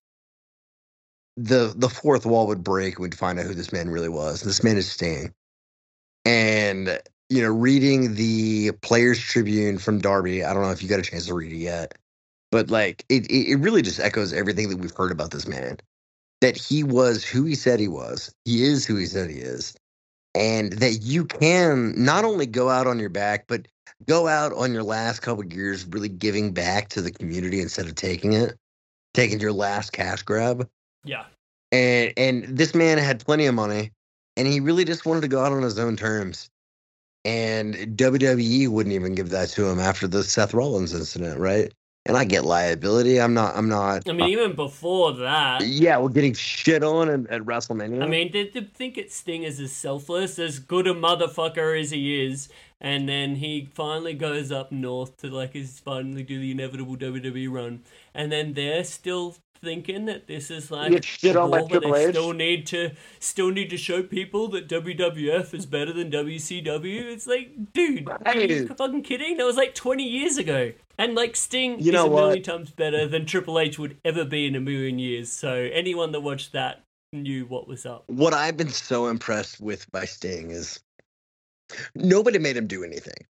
the fourth wall would break and we'd find out who this man really was. This man is Sting. And, reading the Players Tribune from Darby, I don't know if you got a chance to read it yet, but like it really just echoes everything that we've heard about this man. That he was who he said he was. He is who he said he is. And that you can not only go out on your back, but go out on your last couple of years really giving back to the community instead of taking your last cash grab. Yeah. And this man had plenty of money, and he really just wanted to go out on his own terms. And WWE wouldn't even give that to him after the Seth Rollins incident, right? And I get liability. I'm not. I mean, even before that. Yeah, we're getting shit on at WrestleMania. I mean, to think Sting is as selfless, as good a motherfucker as he is, and then he finally goes up north to finally do the inevitable WWE run, and then they're still thinking that this is like shit on war, but they still need to show people that WWF is better than WCW. It's like, dude, are you fucking kidding? That was like 20 years ago. And like Sting is a million times better than Triple H would ever be in a million years. So anyone that watched that knew what was up. What I've been so impressed with by Sting is nobody made him do anything.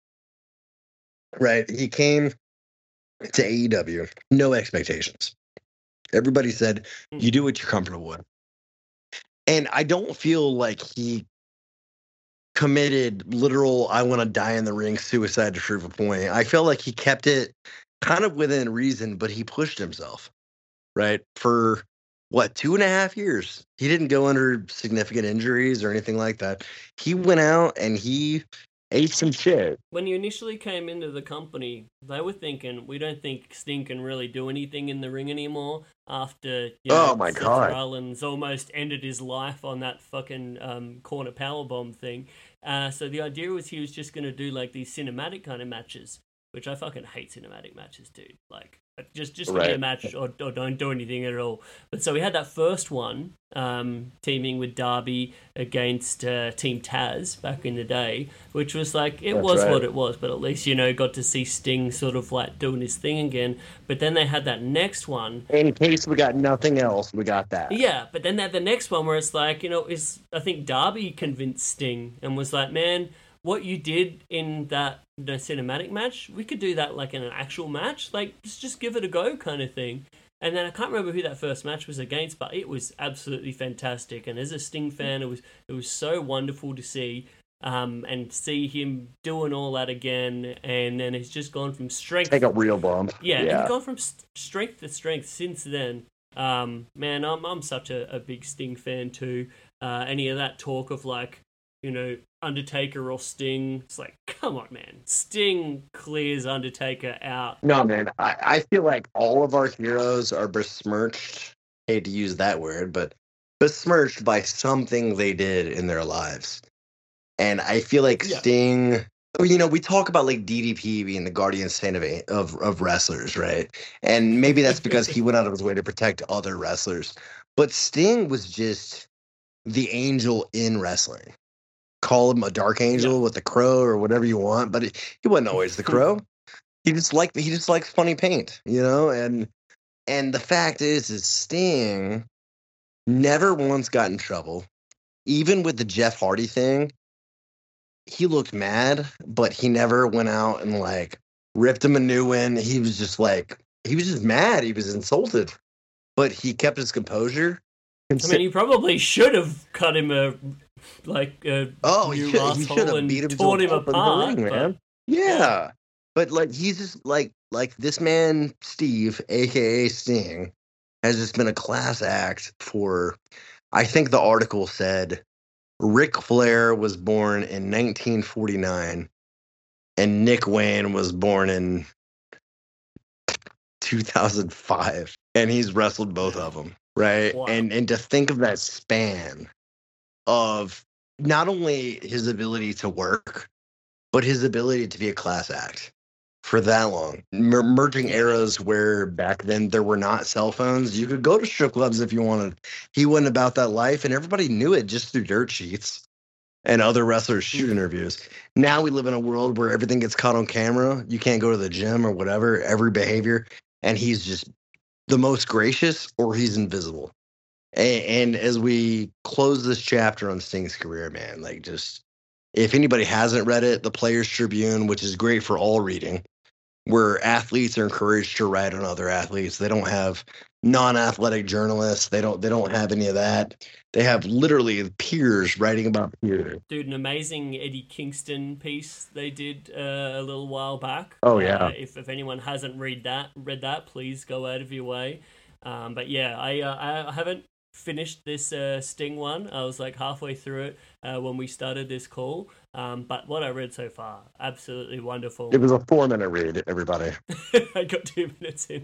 Right? He came to AEW, no expectations. Everybody said, you do what you're comfortable with. And I don't feel like he committed literal I want to die in the ring suicide to prove a point. I felt like he kept it kind of within reason, but he pushed himself, right? For what, 2.5 years? He didn't go under significant injuries or anything like that. He went out and he ate some shit. When you initially came into the company, they were thinking, we don't think Sting can really do anything in the ring anymore after Oh my Seth God. Rollins almost ended his life on that fucking corner powerbomb thing. So the idea was he was just going to do like these cinematic kind of matches, which I fucking hate cinematic matches, dude. Like, just give me a Right. match or don't do anything at all. But so we had that first one, teaming with Darby against Team Taz back in the day, which was like, it That's was right. what it was, but at least, got to see Sting sort of like doing his thing again. But then they had that next one. In case we got nothing else, we got that. Yeah, but then they had the next one where it's like, I think Darby convinced Sting and was like, man, what you did in that cinematic match, we could do that like in an actual match. Like, just give it a go kind of thing. And then I can't remember who that first match was against, but it was absolutely fantastic. And as a Sting fan, it was so wonderful to see. And see him doing all that again, and then he's just gone from strength. Take a real bump. Yeah, he's gone from strength to strength since then. Man, I'm such a big Sting fan too. Any of that talk of like, Undertaker or Sting, it's like, come on, man. Sting clears Undertaker out. No, man. I feel like all of our heroes are besmirched. Hate to use that word, but besmirched by something they did in their lives. And I feel like Sting, we talk about like DDP being the guardian saint of wrestlers, right? And maybe that's because he went out of his way to protect other wrestlers. But Sting was just the angel in wrestling. Call him a dark angel with the crow or whatever you want, but he wasn't always the crow. He just likes funny paint, And the fact is Sting never once got in trouble. Even with the Jeff Hardy thing, he looked mad, but he never went out and like ripped him a new one. He was just mad. He was insulted, but he kept his composure. I mean, he probably should have cut him a he new should asshole have and beat him torn him to a pulp in the apart. ring, man. Yeah. But like he's just like this man, Steve, aka Sting, has just been a class act for, I think the article said Ric Flair was born in 1949 and Nick Wayne was born in 2005. And he's wrestled both of them, right? Wow. And to think of that span of not only his ability to work, but his ability to be a class act for that long. Merging eras where back then there were not cell phones. You could go to strip clubs if you wanted. He went about that life, and everybody knew it just through dirt sheets and other wrestlers' shoot interviews. Now we live in a world where everything gets caught on camera. You can't go to the gym or whatever, every behavior, and he's just the most gracious or he's invisible. And as we close this chapter on Sting's career, man, like just if anybody hasn't read it, the Players Tribune, which is great for all reading, where athletes are encouraged to write on other athletes. They don't have non-athletic journalists. They don't have any of that. They have literally peers writing about peers. Dude, an amazing Eddie Kingston piece they did a little while back. Oh yeah. If anyone hasn't read that, please go out of your way. But yeah, I haven't finished this Sting one. I was like halfway through it when we started this call. But what I read so far, absolutely wonderful. It was a 4-minute read, everybody. I got 2 minutes in.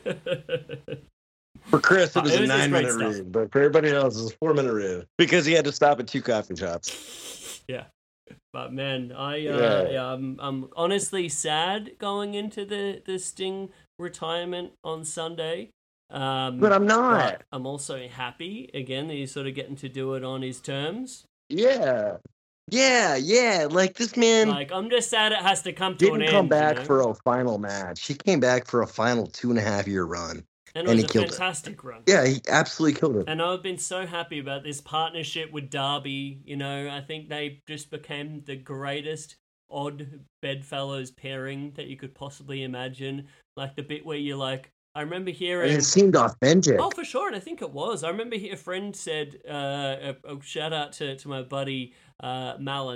For Chris, it was a just great 9-minute stuff. read, but for everybody else, it was a 4-minute read because he had to stop at 2 coffee shops. Yeah. But man, Yeah. I'm honestly sad going into the Sting retirement on Sunday. But I'm not. But I'm also happy again that he's sort of getting to do it on his terms. Yeah. Like this man Like, I'm just sad it has to come to an didn't end. come back you know? for a final match. He came back for a final 2.5-year run. and and it he was a killed it. fantastic run. Yeah, he absolutely killed it. And I've been so happy about this partnership with Darby. I think they just became the greatest odd bedfellows pairing that you could possibly imagine. Like the bit where you're like, I remember hearing. And it seemed authentic. Oh, for sure, and I think it was. I remember a friend said, a shout out to my buddy Malin.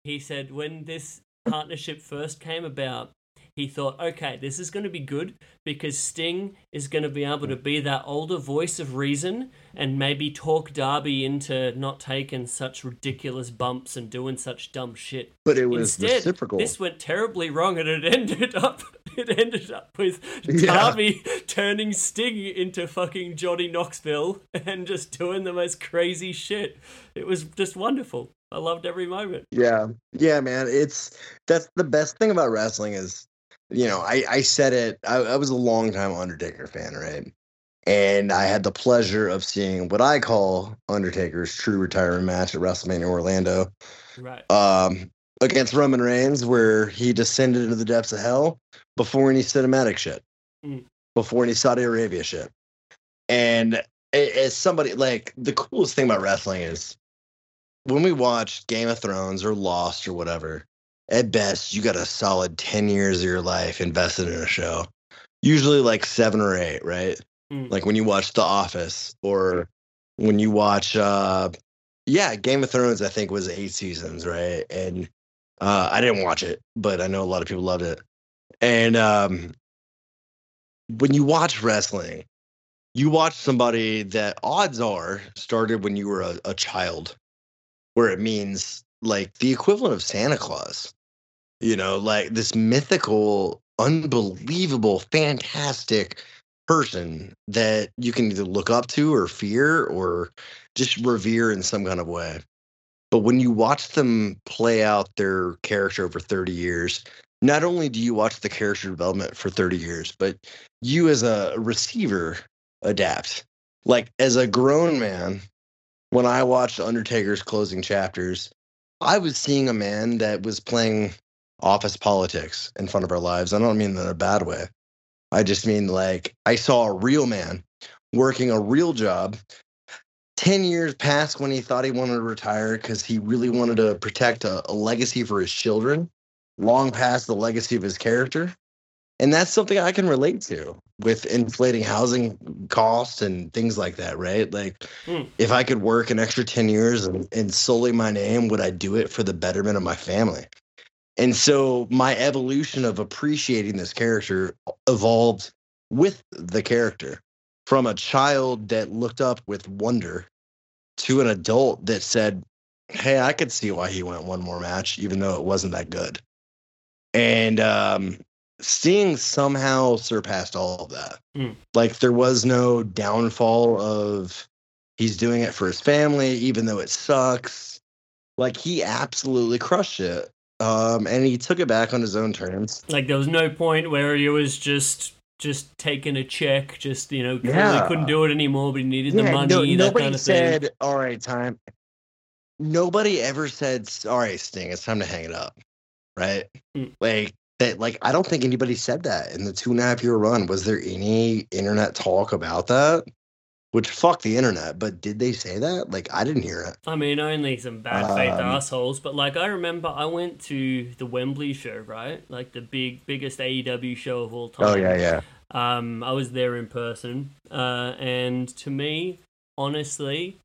he said when this partnership first came about, he thought, okay, this is going to be good because Sting is going to be able to be that older voice of reason and maybe talk Darby into not taking such ridiculous bumps and doing such dumb shit. But it was Instead, reciprocal. this went terribly wrong, and it ended up with Darby turning Sting into fucking Johnny Knoxville and just doing the most crazy shit. It was just wonderful. I loved every moment. Yeah, man. That's the best thing about wrestling is, I said it. I was a longtime Undertaker fan, right? And I had the pleasure of seeing what I call Undertaker's true retirement match at WrestleMania Orlando, Right. against Roman Reigns, where he descended into the depths of hell before any cinematic shit, before any Saudi Arabia shit. And as somebody, like, the coolest thing about wrestling is when we watch Game of Thrones or Lost or whatever, at best, you got a solid 10 years of your life invested in a show. Usually like 7 or 8, right? Like when you watch The Office or when you watch, Game of Thrones, I think was 8 seasons, right? And I didn't watch it, but I know a lot of people loved it. And when you watch wrestling, you watch somebody that odds are started when you were a child, where it means like the equivalent of Santa Claus, like this mythical, unbelievable, fantastic person that you can either look up to or fear or just revere in some kind of way. But when you watch them play out their character over 30 years, not only do you watch the character development for 30 years, but you as a receiver adapt. Like as a grown man, when I watched Undertaker's closing chapters, I was seeing a man that was playing office politics in front of our lives. I don't mean that in a bad way. I just mean like I saw a real man working a real job 10 years past when he thought he wanted to retire because he really wanted to protect a legacy for his children, long past the legacy of his character. And that's something I can relate to with inflating housing costs and things like that, right? Like, if I could work an extra 10 years and sully my name, would I do it for the betterment of my family? And so my evolution of appreciating this character evolved with the character from a child that looked up with wonder to an adult that said, hey, I could see why he went one more match, even though it wasn't that good. And Sting somehow surpassed all of that. Like there was no downfall of he's doing it for his family, even though it sucks. Like he absolutely crushed it. And he took it back on his own terms. Like there was no point where he was just taking a check, clearly couldn't do it anymore, but he needed the money. That kind of said, thing. all right, time. Nobody ever said, all right, Sting, it's time to hang it up. Right? Like that, like I don't think anybody said that in the 2.5 year run. Was there any internet talk about that? Which fuck the internet, but did they say that? Like I didn't hear it. I mean, only some bad faith assholes. But like I remember, I went to the Wembley show, right? Like the biggest AEW show of all time. Oh yeah. I was there in person, and to me, honestly,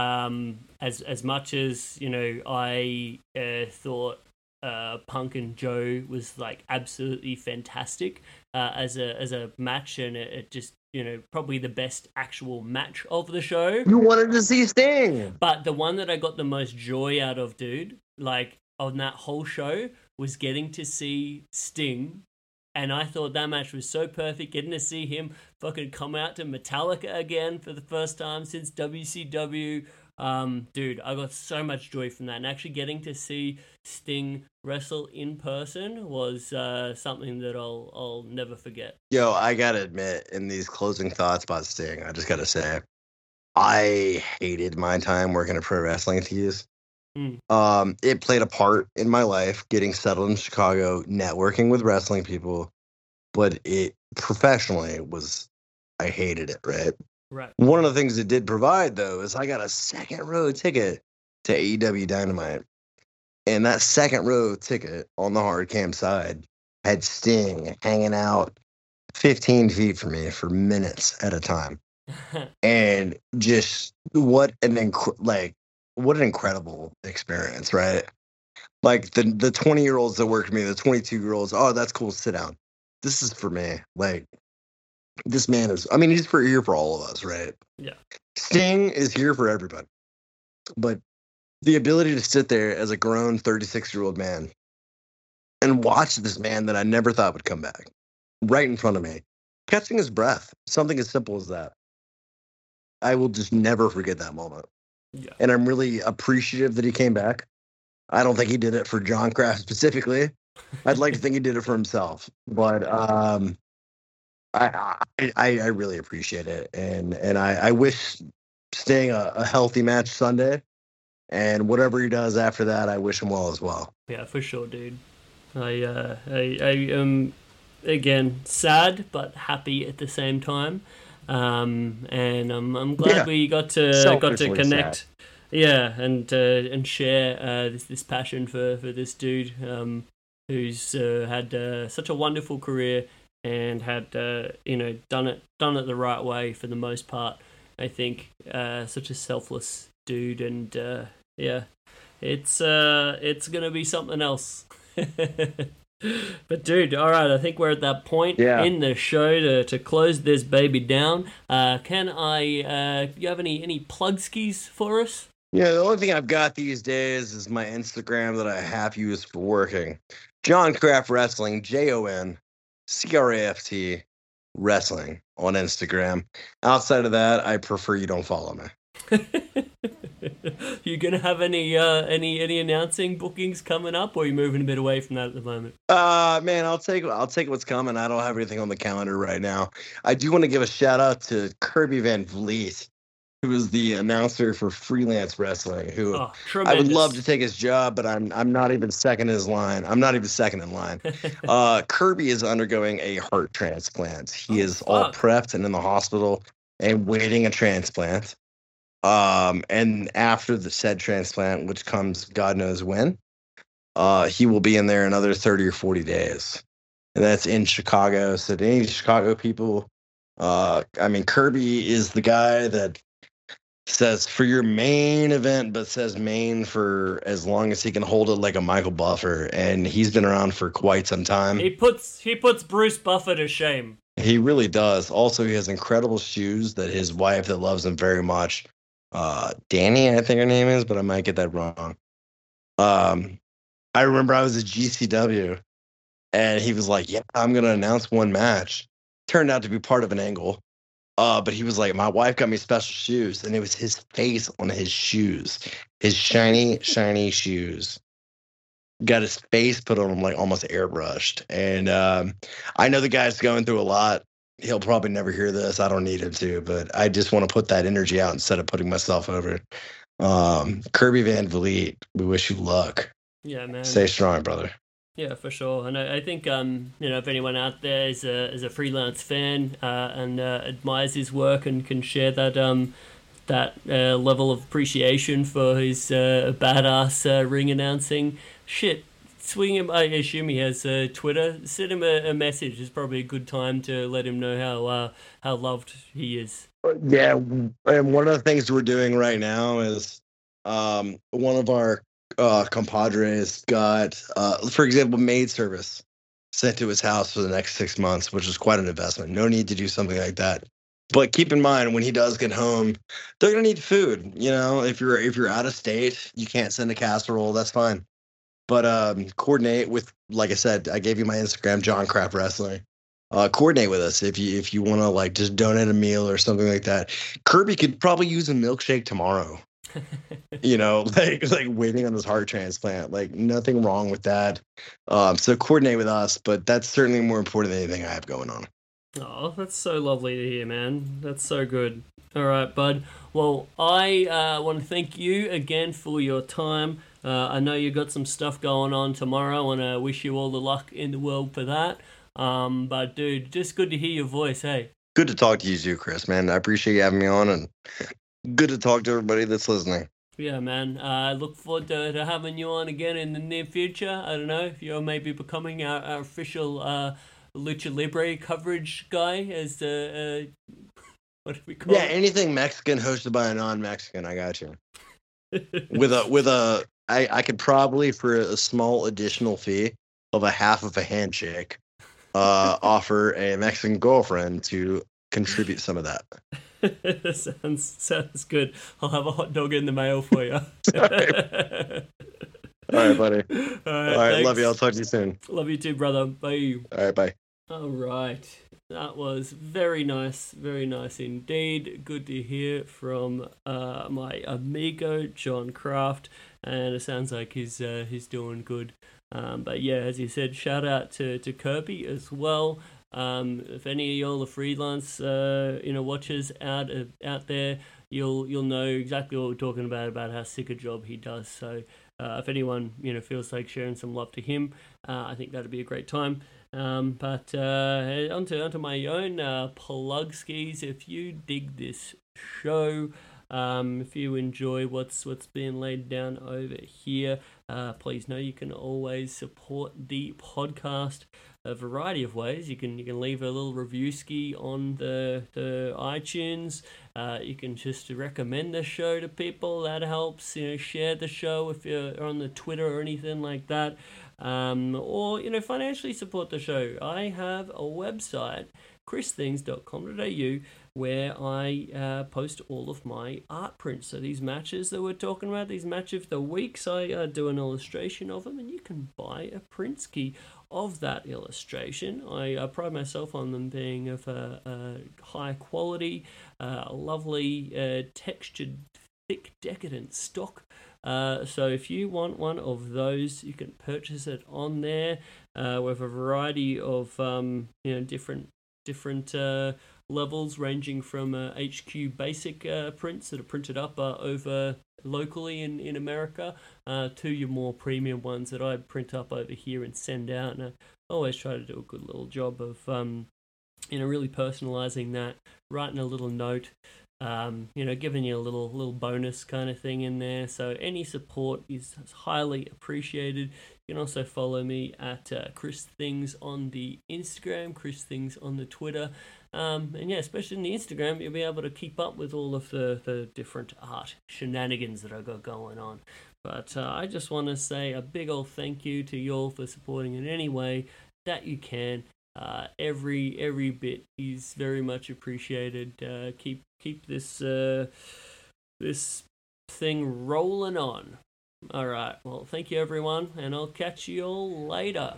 as much as I thought Punk and Joe was like absolutely fantastic as a match, and it just probably the best actual match of the show. You wanted to see Sting, but the one that I got the most joy out of, dude, like on that whole show, was getting to see Sting. And I thought that match was so perfect, getting to see him fucking come out to Metallica again for the first time since WCW. Dude, I got so much joy from that. And actually getting to see Sting wrestle in person was something that I'll never forget. Yo, I gotta admit, in these closing thoughts about Sting, I just gotta say, I hated my time working at Pro Wrestling Tees. It played a part in my life, getting settled in Chicago, networking with wrestling people, but it professionally I hated it, right? Right. One of the things it did provide, though, is I got a second row ticket to AEW Dynamite. And that second row ticket on the hard cam side had Sting hanging out 15 feet from me for minutes at a time. And just what an incredible experience, right? Like the 20-year-olds that work for me, the 22-year-olds, oh, that's cool, sit down. This is for me. Like, this man is, I mean, he's here for all of us, right? Yeah. Sting is here for everybody. But the ability to sit there as a grown 36-year-old man and watch this man that I never thought would come back right in front of me, catching his breath, something as simple as that. I will just never forget that moment. Yeah. And I'm really appreciative that he came back. I don't think he did it for John Kraft specifically. I'd like to think he did it for himself, but I really appreciate it, and I wish Sting a healthy match Sunday, and whatever he does after that, I wish him well as well. Yeah, for sure, dude. I am again sad but happy at the same time, and I'm glad we got to connect. Sad. Yeah, and share this passion for this dude who's had such a wonderful career and had done it the right way for the most part. I think such a selfless dude, and yeah, it's gonna be something else. But dude, all right, I think we're at that point in the show to close this baby down. Can I? You have any plug skis for us? Yeah, the only thing I've got these days is my Instagram that I half use for working. John Kraft Wrestling, JONCRAFT Wrestling on Instagram. Outside of that, I prefer you don't follow me. You gonna have any announcing bookings coming up, or are you moving a bit away from that at the moment? Man, I'll take what's coming. I don't have anything on the calendar right now. I do want to give a shout out to Kirby Van Vliet, who is the announcer for Freelance Wrestling, who I would love to take his job, but I'm not even second in line. I'm not even second in line. Kirby is undergoing a heart transplant. He is all prepped and in the hospital and waiting a transplant. And after the said transplant, which comes God knows when, he will be in there another 30 or 40 days. And that's in Chicago. So to any Chicago people, I mean, Kirby is the guy that says for your main event, but says main for as long as he can hold it, like a Michael Buffer, and he's been around for quite some time. He puts Bruce Buffer to shame. He really does. Also, he has incredible shoes that his wife, that loves him very much, Danny, I think her name is, but I might get that wrong. I remember I was at GCW, and he was like, "Yeah, I'm gonna announce one match." Turned out to be part of an angle. But he was like, my wife got me special shoes, and it was his face on his shoes, his shiny, shiny shoes. Got his face put on him like almost airbrushed. And I know the guy's going through a lot. He'll probably never hear this. I don't need him to, but I just want to put that energy out instead of putting myself over. Kirby Van Vliet, we wish you luck. Yeah, man. Stay strong, brother. Yeah, for sure. And I think, if anyone out there is a freelance fan and admires his work and can share that level of appreciation for his badass ring announcing, swing him. I assume he has Twitter. Send him a message. It's probably a good time to let him know how loved he is. Yeah, and one of the things we're doing right now is one of our compadres got, for example, maid service sent to his house for the next 6 months, which is quite an investment. No need to do something like that. But keep in mind, when he does get home, they're gonna need food. You know, if you're out of state, you can't send a casserole. That's fine. But coordinate with, like I said, I gave you my Instagram, John Kraft Wrestling. Coordinate with us if you want to, like, just donate a meal or something like that. Kirby could probably use a milkshake tomorrow. You know, like waiting on his heart transplant, like nothing wrong with that. So coordinate with us, but that's certainly more important than anything I have going on. Oh, that's so lovely to hear, man. That's so good. All right, bud. Well, I want to thank you again for your time. I know you got some stuff going on tomorrow, and I wish you all the luck in the world for that. But dude, just good to hear your voice. Hey, good to talk to you too, Chris, man. I appreciate you having me on, and good to talk to everybody that's listening. Yeah, man. I look forward to having you on again in the near future. I don't know if you're maybe becoming our official Lucha Libre coverage guy as what do we call it? Yeah, anything Mexican hosted by a non-Mexican, I got you. with a I could probably, for a small additional fee of a half of a handshake, offer a Mexican girlfriend to contribute some of that. Sounds good. I'll have a hot dog in the mail for you. All right, buddy. All right, love you. I'll talk to you soon. Love you too, brother. Bye. All right, bye. All right. That was very nice indeed. Good to hear from my amigo John Kraft, and it sounds like he's doing good. But yeah, as you said, shout out to Kirby as well. If any of y'all are freelance watchers out there, you'll know exactly what we're talking about how sick a job he does. So if anyone feels like sharing some love to him, I think that'd be a great time. But onto my own plug skis. If you dig this show, if you enjoy what's being laid down over here, please know you can always support the podcast a variety of ways. You can leave a little review ski on the iTunes. You can just recommend the show to people. That helps. Share the show if you're on the Twitter or anything like that. Or financially support the show. I have a website, christhings.com.au, where I post all of my art prints. So these matches that we're talking about, these match of the weeks, I do an illustration of them, and you can buy a print ski of that illustration. I pride myself on them being of a high quality, lovely, textured, thick, decadent stock. So if you want one of those, you can purchase it on there with a variety of different levels, ranging from HQ basic prints that are printed up over locally in America to your more premium ones that I print up over here and send out. And I always try to do a good little job of really personalizing that, writing a little note, giving you a little bonus kind of thing in there. So any support is highly appreciated. You can also follow me at Chris Things on the Instagram, Chris Things on the Twitter. And yeah, especially in the Instagram, you'll be able to keep up with all of the different art shenanigans that I got going on. But I just want to say a big old thank you to you all for supporting in any way that you can. Every bit is very much appreciated. Keep this this thing rolling on. All right. Well, thank you everyone, and I'll catch you all later.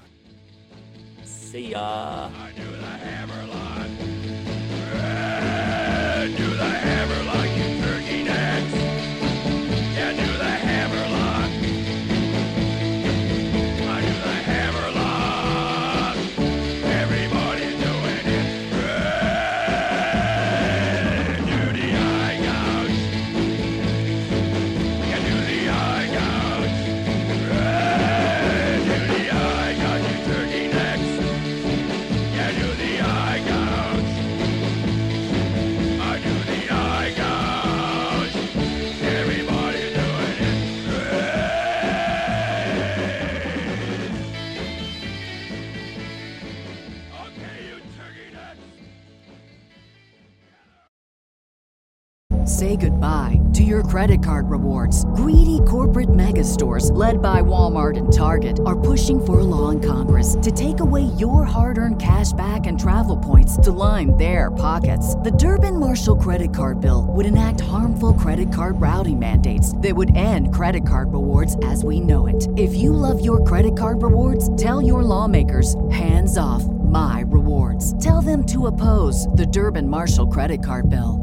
See ya. I do the Hammerlock. Do the Hammerlock, you turkey necks. Yeah, do the Hammerlock. I do the Hammerlock. Everybody's doing it. Do the eye gouge. Yeah, do the eye gouge. Do the eye gouge, you turkey necks. Yeah, do the eye gouge. I do the eye gouge. Everybody's doing it. Okay, you turkey nuts. Say goodbye to your credit card rewards. Greedy corporate mega stores, led by Walmart and Target, are pushing for a law in Congress to take away your hard-earned cash back and travel points to line their pockets. The Durbin-Marshall credit card bill would enact harmful credit card routing mandates that would end credit card rewards as we know it. If you love your credit card rewards, tell your lawmakers, hands off my rewards. Tell them to oppose the Durbin-Marshall credit card bill.